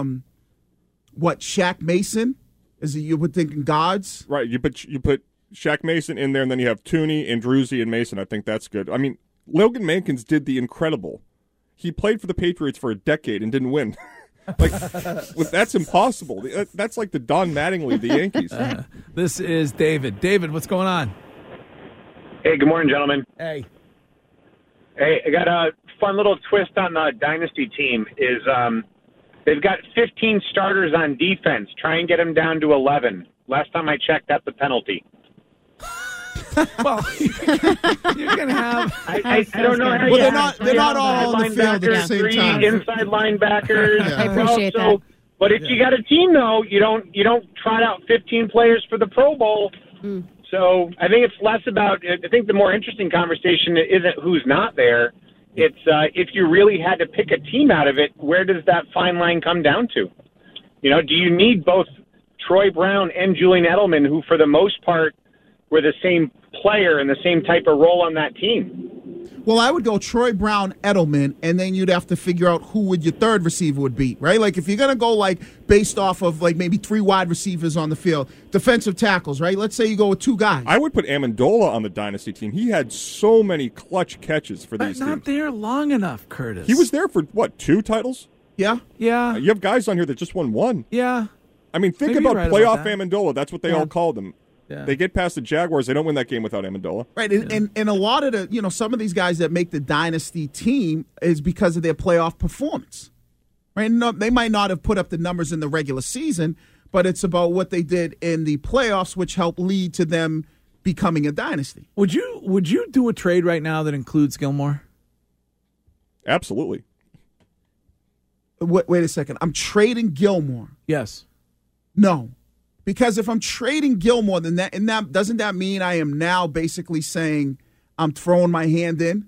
Shaq Mason you would think in gods. Right, you put Shaq Mason in there, and then you have Tooney and Drewsy and Mason. I think that's good. I mean, Logan Mankins did the incredible. He played for the Patriots for a decade and didn't win. That's impossible. That's like the Don Mattingly of the Yankees. This is David. David, what's going on? Hey, good morning, gentlemen. Hey, I got a fun little twist on the dynasty team. They've got 15 starters on defense. Try and get them down to 11. Last time I checked, that's a penalty. Well, you're gonna have. I don't know. Well, they're not all on the field at the same time. Inside linebackers. I appreciate that. But if you got a team, though, you don't trot out 15 players for the Pro Bowl. So I think it's less about. I think the more interesting conversation isn't who's not there. It's if you really had to pick a team out of it, where does that fine line come down to? Do you need both Troy Brown and Julian Edelman, who for the most part were the same player and the same type of role on that team? Well, I would go Troy Brown, Edelman, and then you'd have to figure out who would your third receiver would be, right? Like if you're going to go based off of maybe 3 wide receivers on the field, defensive tackles, right? Let's say you go with 2 guys. I would put Amendola on the dynasty team. He had so many clutch catches for these teams. Not there long enough, Curtis. He was there for, 2 titles? Yeah. Yeah. You have guys on here that just won 1. Yeah. I mean, think Maybe about you're right playoff about that. Amendola. That's what they all called him. Yeah. They get past the Jaguars. They don't win that game without Amendola. Right, and a lot of the, some of these guys that make the dynasty team is because of their playoff performance. Right, no, they might not have put up the numbers in the regular season, but it's about what they did in the playoffs, which helped lead to them becoming a dynasty. Would you do a trade right now that includes Gilmore? Absolutely. Wait a second. I'm trading Gilmore. Yes. No. Because if I'm trading Gilmore, then doesn't that mean I am now basically saying I'm throwing my hand in?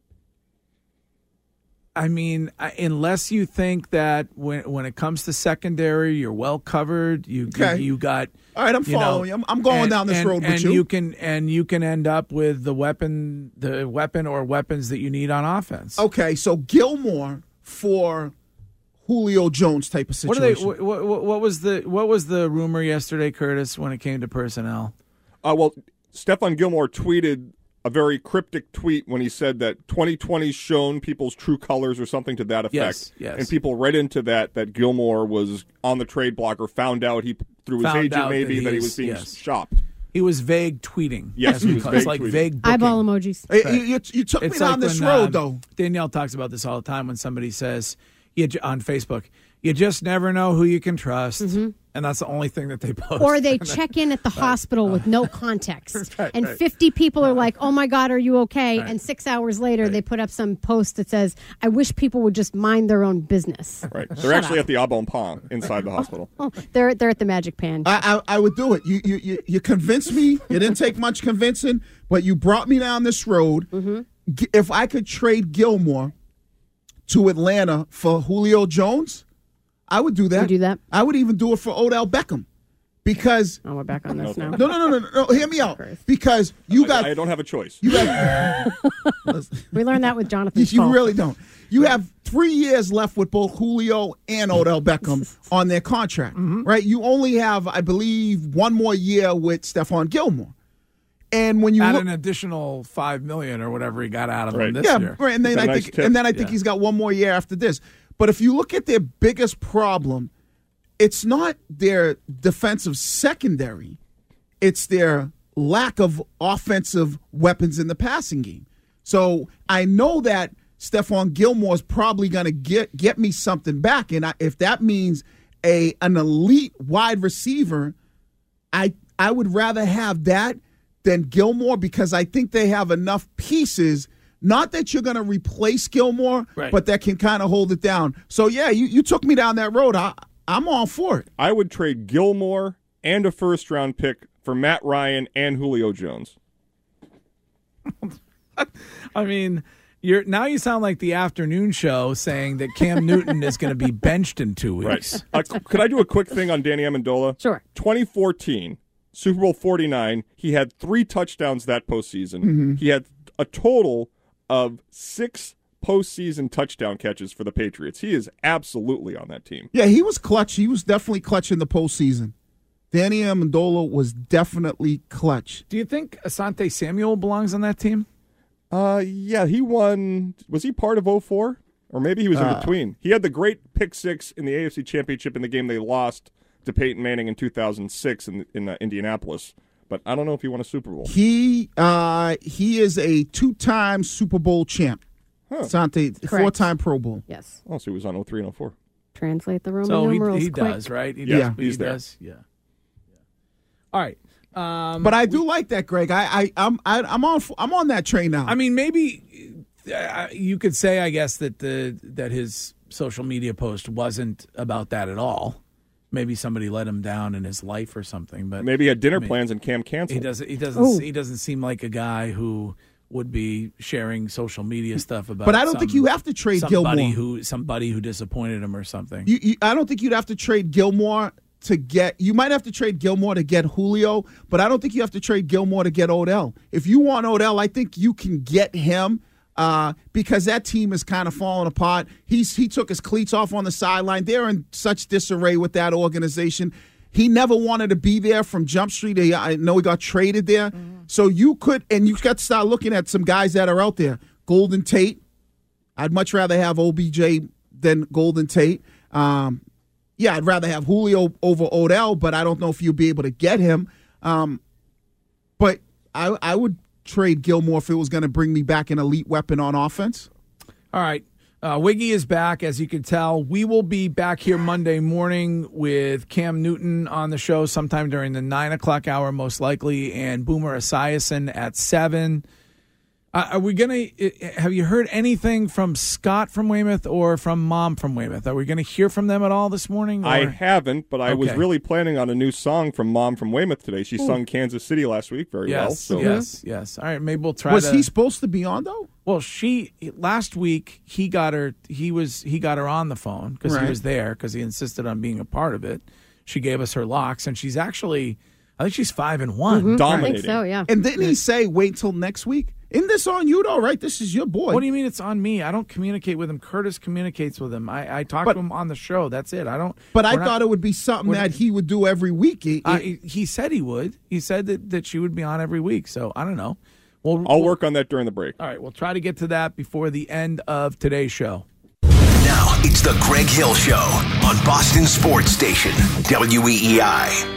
I mean, unless you think that when it comes to secondary, you're well covered. You got. All right, I'm following you. I'm going down this road with you. You can end up with the weapon or weapons that you need on offense. Okay, so Gilmore for Julio Jones type of situation. What was the rumor yesterday, Curtis, when it came to personnel? Well, Stephon Gilmore tweeted a very cryptic tweet when he said that 2020's shown people's true colors or something to that effect. Yes. And people read into that Gilmore was on the trade block or found out through his agent maybe that he was being shopped. He was vague tweeting. Yes, he was vague tweeting. Vague booking. Eyeball emojis. Right. You took me down this road, though. Danielle talks about this all the time when somebody says on Facebook, you just never know who you can trust. Mm-hmm. And that's the only thing that they post. Or they check in at the hospital with no context. Right, and right. 50 people are like, oh my God, are you okay? Right. And 6 hours later, they put up some post that says, I wish people would just mind their own business. Right. They're actually at the Abon Pong inside the hospital. Oh, they're at the Magic Pan. I would do it. You convinced me. It didn't take much convincing, but you brought me down this road. Mm-hmm. If I could trade Gilmore to Atlanta for Julio Jones, I would do that. You do that? I would even do it for Odell Beckham. Because we're back on this now. No. Hear me out. Because I don't have a choice. We learned that with Jonathan. You really don't. You have 3 years left with both Julio and Odell Beckham on their contract, right? You only have, I believe, 1 more year with Stephon Gilmore. And when you add look, an additional $5 million or whatever he got out of him this yeah, year, right. And then I think he's got 1 more year after this. But if you look at their biggest problem, it's not their defensive secondary; it's their lack of offensive weapons in the passing game. So I know that Stephon Gilmore is probably going to get me something back, and if that means an elite wide receiver, I would rather have that than Gilmore, because I think they have enough pieces. Not that you're going to replace Gilmore, right, but that can kind of hold it down. So, yeah, you took me down that road. I'm all for it. I would trade Gilmore and a first-round pick for Matt Ryan and Julio Jones. I mean, now you sound like the afternoon show saying that Cam Newton is going to be benched in 2 weeks. Right. Could I do a quick thing on Danny Amendola? Sure. 2014, Super Bowl 49, he had 3 touchdowns that postseason. Mm-hmm. He had a total of 6 postseason touchdown catches for the Patriots. He is absolutely on that team. Yeah, he was clutch. He was definitely clutch in the postseason. Danny Amendola was definitely clutch. Do you think Asante Samuel belongs on that team? Yeah, he won. Was he part of 04? Or maybe he was in between. He had the great pick 6 in the AFC Championship in the game they lost to Peyton Manning in 2006 in Indianapolis. But I don't know if he won a Super Bowl. He is a 2-time Super Bowl champ. Huh. Asante, 4-time Pro Bowl. Yes. Oh, so he was on 03 and 04. Translate the Roman So numerals he quick. does, right? He Yeah. does, He's there. does. Yeah. All right. But I do like that, Greg. I'm on that train now. I mean, maybe you could say, I guess, that his social media post wasn't about that at all. Maybe somebody let him down in his life or something. But maybe he had dinner plans and Cam canceled. He doesn't seem like a guy who would be sharing social media stuff about. But I don't think you have to trade Gilmore. Somebody who disappointed him or something. I don't think you'd have to trade Gilmore to get. You might have to trade Gilmore to get Julio, but I don't think you have to trade Gilmore to get Odell. If you want Odell, I think you can get him. Because that team is kind of falling apart. He took his cleats off on the sideline. They're in such disarray with that organization. He never wanted to be there from Jump Street. I know he got traded there. Mm-hmm. So you got to start looking at some guys that are out there. Golden Tate. I'd much rather have OBJ than Golden Tate. I'd rather have Julio over Odell, but I don't know if you'll be able to get him. But I would trade Gilmore if it was going to bring me back an elite weapon on offense. All right. Wiggy is back, as you can tell. We will be back here Monday morning with Cam Newton on the show sometime during the 9 o'clock hour, most likely, and Boomer Esiason at 7. Are we going to – have you heard anything from Scott from Weymouth or from Mom from Weymouth? Are we going to hear from them at all this morning? I haven't, but I was really planning on a new song from Mom from Weymouth today. She sung Kansas City last week very well. So. Yes. All right, maybe we'll try Was he supposed to be on, though? Well, last week he got her on the phone because he was there because he insisted on being a part of it. She gave us her locks, and she's actually – I think she's 5-1. Mm-hmm. Dominating. I think so, yeah. And didn't he say wait till next week? Isn't this on you, though, right? This is your boy. What do you mean it's on me? I don't communicate with him. Curtis communicates with him. I talk to him on the show. That's it. I don't. But I thought it would be something that he would do every week. He said he would. He said that she would be on every week. So I don't know. I'll work on that during the break. All right. We'll try to get to that before the end of today's show. Now it's the Greg Hill Show on Boston Sports Station, WEEI.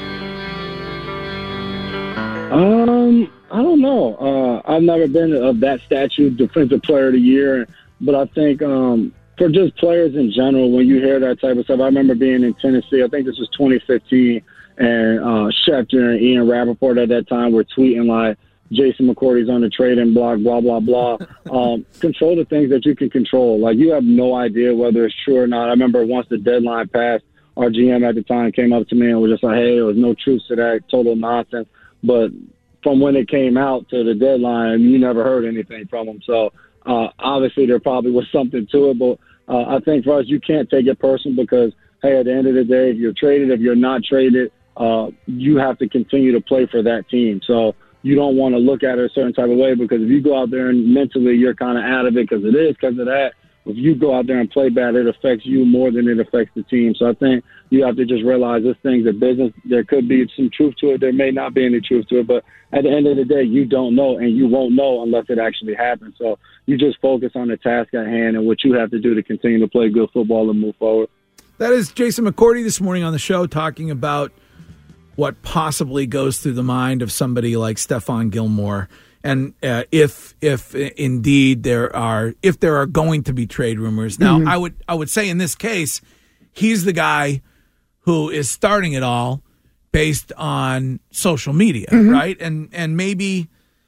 I don't know. I've never been of that statute, Defensive Player of the Year, but I think for just players in general, when you hear that type of stuff, I remember being in Tennessee. I think this was 2015, and Schefter and Ian Rappaport at that time were tweeting like, Jason McCourty's on the trading block, blah, blah, blah. Control the things that you can control. Like, you have no idea whether it's true or not. I remember once the deadline passed, our GM at the time came up to me and was just like, hey, there was no truth to that, total nonsense. But from when it came out to the deadline, you never heard anything from him. So, obviously, there probably was something to it. But I think for us, you can't take it personal because, hey, at the end of the day, if you're traded, if you're not traded, you have to continue to play for that team. So you don't want to look at it a certain type of way because if you go out there and mentally you're kind of out of it because of that, if you go out there and play bad, it affects you more than it affects the team. So I think you have to just realize this thing's a business. There could be some truth to it. There may not be any truth to it. But at the end of the day, you don't know, and you won't know unless it actually happens. So you just focus on the task at hand and what you have to do to continue to play good football and move forward. That is Jason McCourty this morning on the show talking about what possibly goes through the mind of somebody like Stephon Gilmore, and if indeed there are going to be trade rumors. Now, I would say in this case, he's the guy who is starting it all based on social media, right? And maybe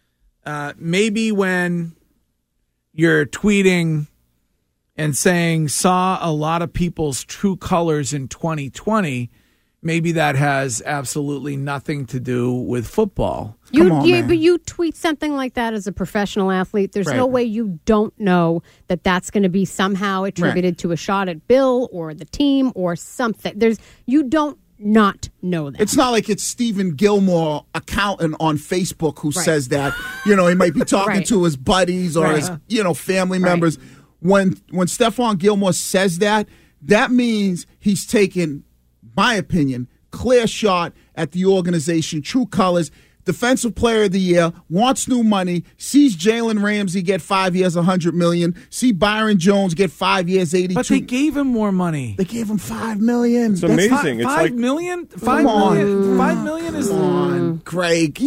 when you're tweeting and saying saw a lot of people's true colors in 2020. Maybe that has absolutely nothing to do with football. But you tweet something like that as a professional athlete. There's no way you don't know that that's going to be somehow attributed to a shot at Bill or the team or something. You don't not know that. It's not like it's Stephen Gilmore, accountant on Facebook, who says that. He might be talking to his buddies or his family members. When Stephon Gilmore says that, that means he's taking, my opinion, clear shot at the organization, true colors, defensive player of the year, wants new money, sees Jalen Ramsey get 5 years, $100 million, see Byron Jones get 5 years, $82. But they gave him more money. They gave him $5 million. It's amazing. It's like $5 million? $5 million is on, Greg.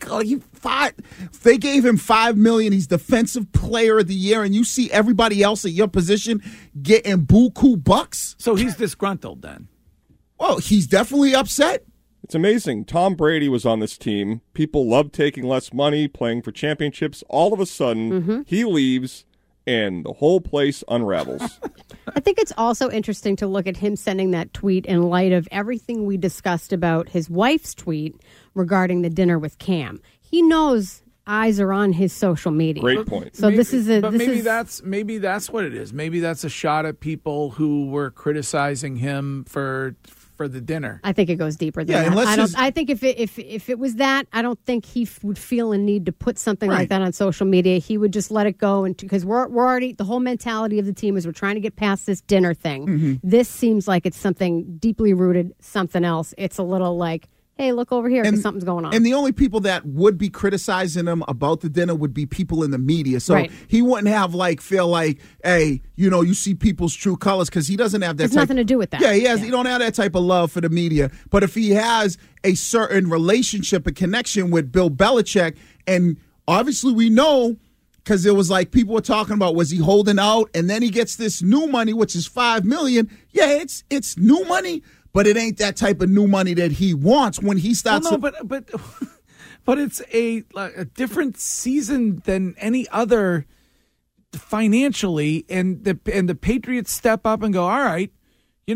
They gave him $5 million. He's defensive player of the year, and you see everybody else at your position getting buku bucks. So he's disgruntled then. Well, he's definitely upset. It's amazing. Tom Brady was on this team. People love taking less money, playing for championships. All of a sudden, he leaves, and the whole place unravels. I think it's also interesting to look at him sending that tweet in light of everything we discussed about his wife's tweet regarding the dinner with Cam. He knows eyes are on his social media. Great point. So maybe that's what it is. Maybe that's a shot at people who were criticizing him for the dinner. I think it goes deeper than that. I think if it was that, I don't think he would feel a need to put something like that on social media. He would just let it go, and because we're already, the whole mentality of the team is we're trying to get past this dinner thing. This seems like it's something deeply rooted, something else. It's a little like, hey, look over here because something's going on. And the only people that would be criticizing him about the dinner would be people in the media. So he wouldn't have feel like, hey, you see people's true colors, because he doesn't have that. It's nothing to do with that. Yeah, he don't have that type of love for the media. But if he has a certain relationship, a connection with Bill Belichick, and obviously we know, because it was like people were talking about, was he holding out? And then he gets this new money, which is $5 million. Yeah, it's new money. But it ain't that type of new money that he wants when he starts. Well, no, but it's a different season than any other financially, and the Patriots step up and go, all right, you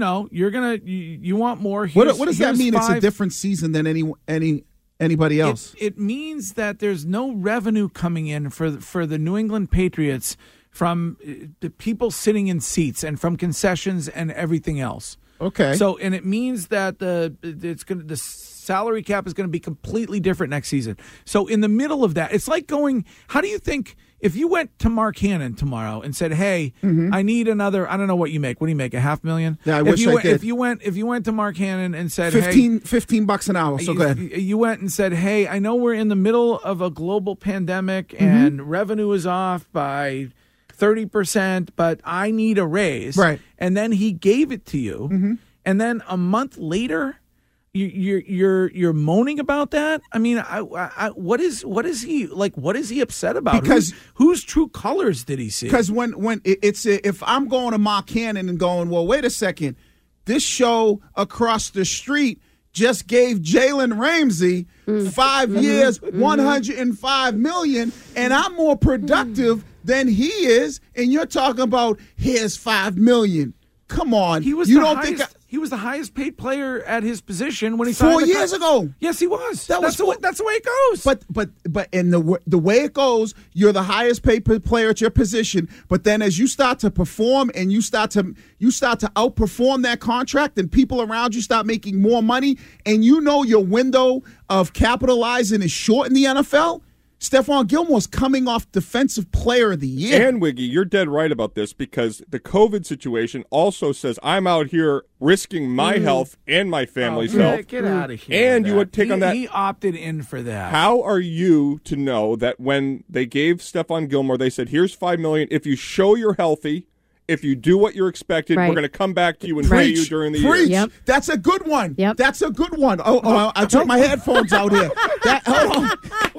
want more. What does that mean? It's a different season than anybody else. It means that there's no revenue coming in for the New England Patriots from the people sitting in seats and from concessions and everything else. Okay. So, and it means that the salary cap is going to be completely different next season. So, in the middle of that, it's like going. How do you think if you went to Mark Hannon tomorrow and said, "Hey, I need another. I don't know what you make. What do you make? $500,000? Yeah, I wish I did. If you went to Mark Hannon and said, $15 an hour. So go ahead. You went and said, "Hey, I know we're in the middle of a global pandemic and revenue is off by 30%, but I need a raise." Right. And then he gave it to you. And then a month later, You're moaning about that? I mean, what is he like? What is he upset about? Because whose true colors did he see? Because if I'm going to Mark Cannon and going, well, wait a second, this show across the street just gave Jalen Ramsey 5 years, $105 million, and I'm more productive than he is, and you're talking about here's $5 million. Come on, he was he was the highest paid player at his position when he signed 4 years ago. Yes, he was. That's the way it goes. But in the way it goes, you're the highest paid player at your position. But then as you start to perform and you start to outperform that contract, and people around you start making more money, and you know your window of capitalizing is short in the NFL. Stephon Gilmore's coming off Defensive Player of the Year. And, Wiggy, you're dead right about this because the COVID situation also says I'm out here risking my health and my family's health. Get out of here. And you would take on that. He opted in for that. How are you to know that when they gave Stephon Gilmore, they said, here's $5 million. If you show you're healthy, if you do what you're expected, we're going to come back to you and pay you during the year. Yep. That's a good one. Yep. That's a good one. Oh, I took my headphones out here. Hold on.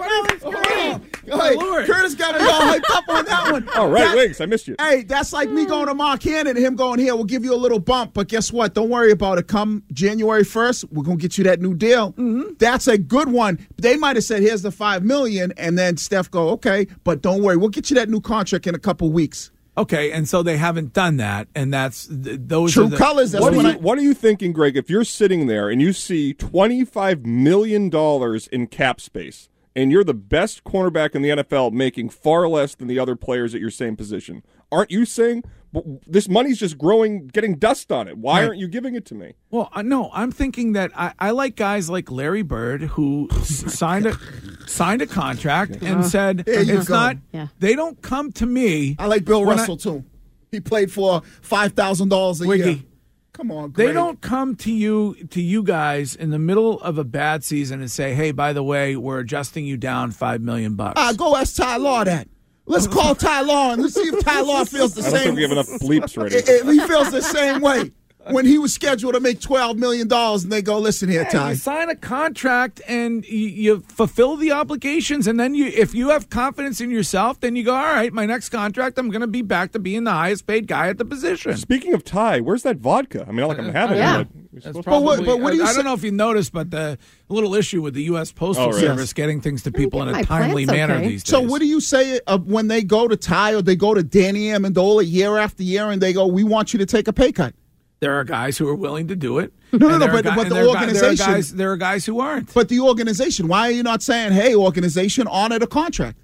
Curtis got me all hyped up on that one. All right, Wiggs, I missed you. Hey, that's like me going to Mark Cannon and him going, here, we'll give you a little bump, but guess what? Don't worry about it. Come January 1st, we're going to get you that new deal. Mm-hmm. That's a good one. They might have said, here's the $5 million, and then Steph go, okay, but don't worry. We'll get you that new contract in a couple weeks. Okay, and so they haven't done that, and that's those true are the colors. That's what are you thinking, Greg? If you're sitting there and you see $25 million in cap space, and you're the best cornerback in the NFL making far less than the other players at your same position, aren't you saying this money's just growing, getting dust on it? Why aren't you giving it to me? Well, no, I'm thinking that I like guys like Larry Bird who signed a contract and said it's not. Yeah. They don't come to me. I like Bill Russell too. He played for $5,000 a year. Come on, Greg. They don't come to you guys in the middle of a bad season and say, "Hey, by the way, we're adjusting you down $5 million." Go ask Ty Law that. Let's call Ty Law and let's see if Ty Law feels the same. I don't think we have enough bleeps ready. He feels the same way. When he was scheduled to make $12 million, and they go, listen here, Ty. You sign a contract and you fulfill the obligations, and then if you have confidence in yourself, then you go, all right, my next contract, I'm going to be back to being the highest paid guy at the position. Speaking of Ty, where's that vodka? I mean, not like I'm having it. But what do you I don't know if you noticed, but the little issue with the U.S. Postal Service getting things to people in a timely manner these days. So what do you say when they go to Ty or they go to Danny Amendola year after year and they go, we want you to take a pay cut? There are guys who are willing to do it. But the organization. There are guys who aren't. But the organization, why are you not saying, hey, organization, honor the contract?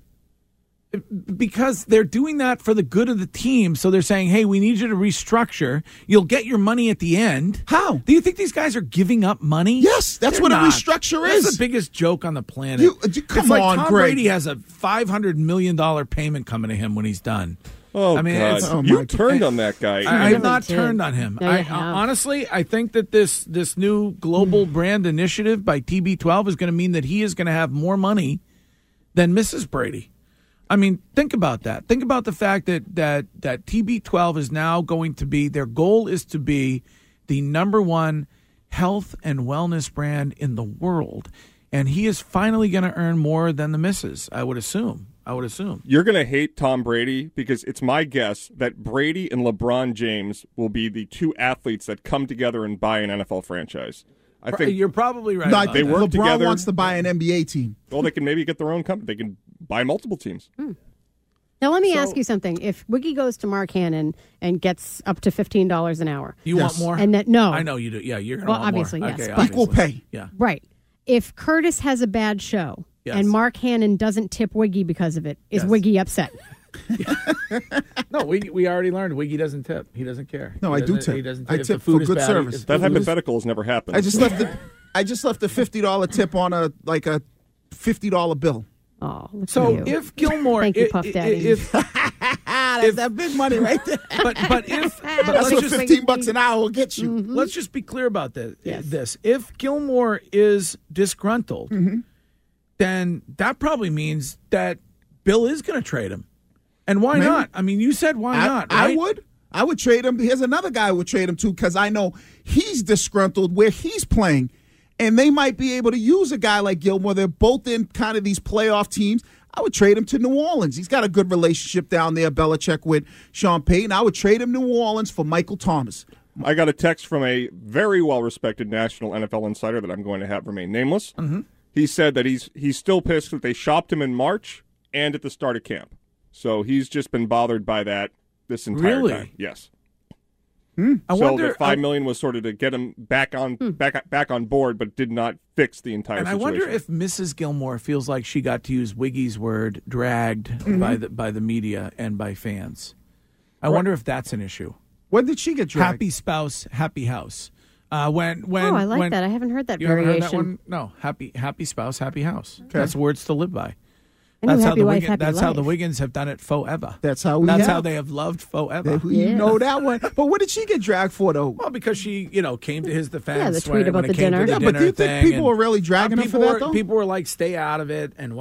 Because they're doing that for the good of the team. So they're saying, hey, we need you to restructure. You'll get your money at the end. How? Do you think these guys are giving up money? Yes, that's what a restructure is. That's the biggest joke on the planet. Come on, Tom Greg. Brady has a $500 million payment coming to him when he's done. Oh, I mean, God. You turned on that guy. I have not turned on him. Honestly, I think that this new global brand initiative by TB12 is going to mean that he is going to have more money than Mrs. Brady. I mean, think about that. Think about the fact that TB12 is now going to be, their goal is to be the number one health and wellness brand in the world. And he is finally going to earn more than the missus, I would assume. You're going to hate Tom Brady because it's my guess that Brady and LeBron James will be the two athletes that come together and buy an NFL franchise. I think you're probably right. No, they work together. LeBron wants to buy an NBA team. Well, they can maybe get their own company. They can buy multiple teams. Now, let me ask you something. If Wiggy goes to Mark Hannon and gets up to $15 an hour. You want more? And no. I know you do. Yeah, you're going to want obviously, more. yes. Okay, equal pay. Yeah. Right. If Curtis has a bad show and Mark Hannon doesn't tip Wiggy because of it, is Wiggy upset? No, we already learned Wiggy doesn't tip. He doesn't care. No, I do tip. He doesn't I tip. tip for good service. That hypothetical has never happened. I just left the $50 tip on a $50 bill. Oh, so if Gilmore, thank you, Puff Daddy. That's that big money right there. But that's what $15 an hour will get you. Mm-hmm. Let's just be clear about this. Yes. If Gilmore is disgruntled, then that probably means that Bill is going to trade him. And why not? I mean, you said why not, right? I would trade him. Here's another guy I would trade him to because I know he's disgruntled where he's playing. and they might be able to use a guy like Gilmore. They're both in kind of these playoff teams. I would trade him to New Orleans. He's got a good relationship down there, Belichick, with Sean Payton. I would trade him to New Orleans for Michael Thomas. I got a text from a very well-respected national NFL insider that I'm going to have remain nameless. Mm-hmm. He said that he's still pissed that they shopped him in March and at the start of camp. So he's just been bothered by that this entire time. Yes. I wonder, that $5 million was sort of to get him back on board, but did not fix the entire and situation. I wonder if Mrs. Gilmore feels like she got to use Wiggy's word, dragged by the media and by fans. I wonder if that's an issue. When did she get dragged? Happy spouse, happy house. I like that. I haven't heard that variation. Haven't heard that one? No, happy spouse, happy house. Okay. That's words to live by. That's how the Wiggins have done it forever. That's how how they have loved forever. You know that one. But what did she get dragged for, though? Well, because she, came to his defense. Yeah, the tweet about the dinner. Yeah, but do you think people were really dragging her for that, though? People were like, "Stay out of it," and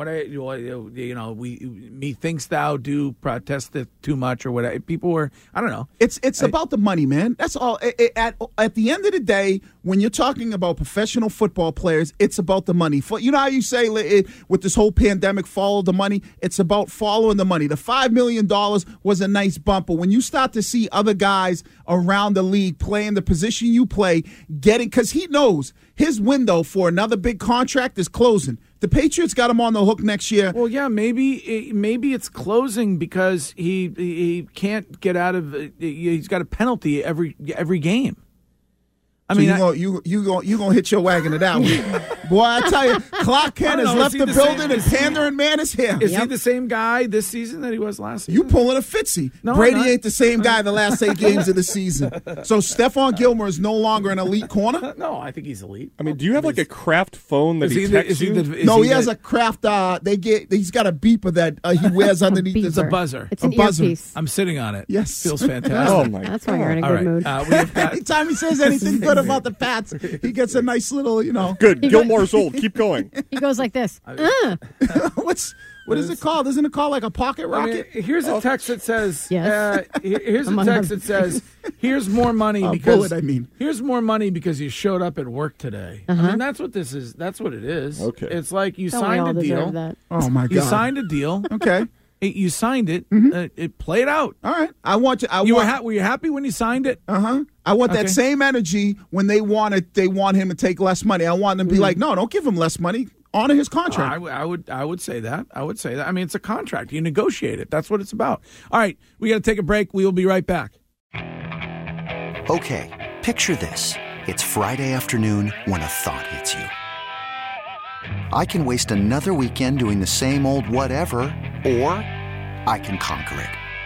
methinks thou do protest it too much or whatever. People were, I don't know. It's about the money, man. That's all. At the end of the day, when you're talking about professional football players, it's about the money. You know how you say with this whole pandemic, follow the money? It's about following the money. The $5 million was a nice bump, but when you start to see other guys around the league playing the position you play, because he knows his window for another big contract is closing. The Patriots got him on the hook next year. Well, yeah, maybe it's closing because he can't get out of. He's got a penalty every game. I mean, you gonna hit your wagon to that one. Boy, I tell you, Clark Kent has left the building and pandering man is here. Is he the same guy this season that he was last season? You pulling a Fitzy. No, Brady ain't the same guy the last 8 games of the season. So Stephon Gilmore is no longer an elite corner? No, I think he's elite. I mean, do you have like a Kraft phone that he texts you? He has a Kraft. He's got a beeper that he wears underneath. It's a buzzer. It's an earpiece. I'm sitting on it. Yes, feels fantastic. Oh my! That's why you're in a good mood. Anytime he says anything good about the Pats, he gets a nice little, Good. Gilmore's old. Keep going. He goes like this. What is it called? Isn't it called like a pocket rocket? Here's a text that says. Yes. Here's a text that says. Here's more money because. Here's more money because you showed up at work today. I mean, that's what this is. That's what it is. Okay. It's like you Don't signed we all a deal. deserve that? Oh my God! You signed a deal. Okay. You signed it. It played out. All right. Were you happy when you signed it? I want that same energy when they want him to take less money. I want them to be like, no, don't give him less money. Honor his contract. I would say that. I mean, it's a contract. You negotiate it. That's what it's about. All right, we got to take a break. We will be right back. Okay, picture this. It's Friday afternoon when a thought hits you. I can waste another weekend doing the same old whatever, or I can conquer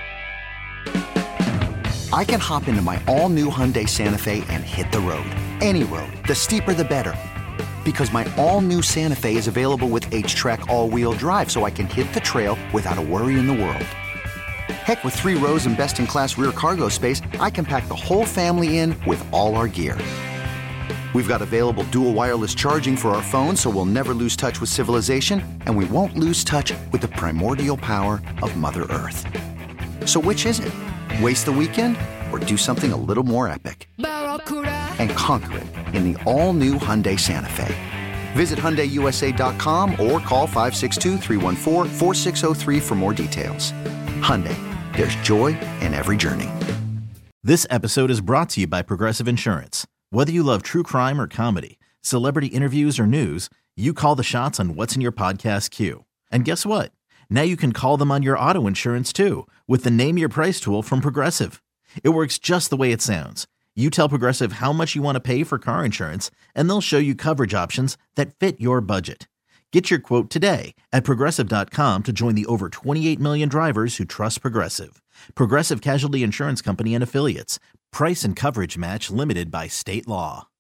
it. I can hop into my all-new Hyundai Santa Fe and hit the road. Any road. The steeper, the better. Because my all-new Santa Fe is available with H-Track all-wheel drive, so I can hit the trail without a worry in the world. Heck, with 3 rows and best-in-class rear cargo space, I can pack the whole family in with all our gear. We've got available dual wireless charging for our phones, so we'll never lose touch with civilization, and we won't lose touch with the primordial power of Mother Earth. So which is it? Waste the weekend or do something a little more epic? And conquer it in the all-new Hyundai Santa Fe. Visit HyundaiUSA.com or call 562-314-4603 for more details. Hyundai, there's joy in every journey. This episode is brought to you by Progressive Insurance. Whether you love true crime or comedy, celebrity interviews or news, you call the shots on what's in your podcast queue. And guess what? Now you can call them on your auto insurance too with the Name Your Price tool from Progressive. It works just the way it sounds. You tell Progressive how much you want to pay for car insurance, and they'll show you coverage options that fit your budget. Get your quote today at Progressive.com to join the over 28 million drivers who trust Progressive. Progressive Casualty Insurance Company and Affiliates. Price and coverage match limited by state law.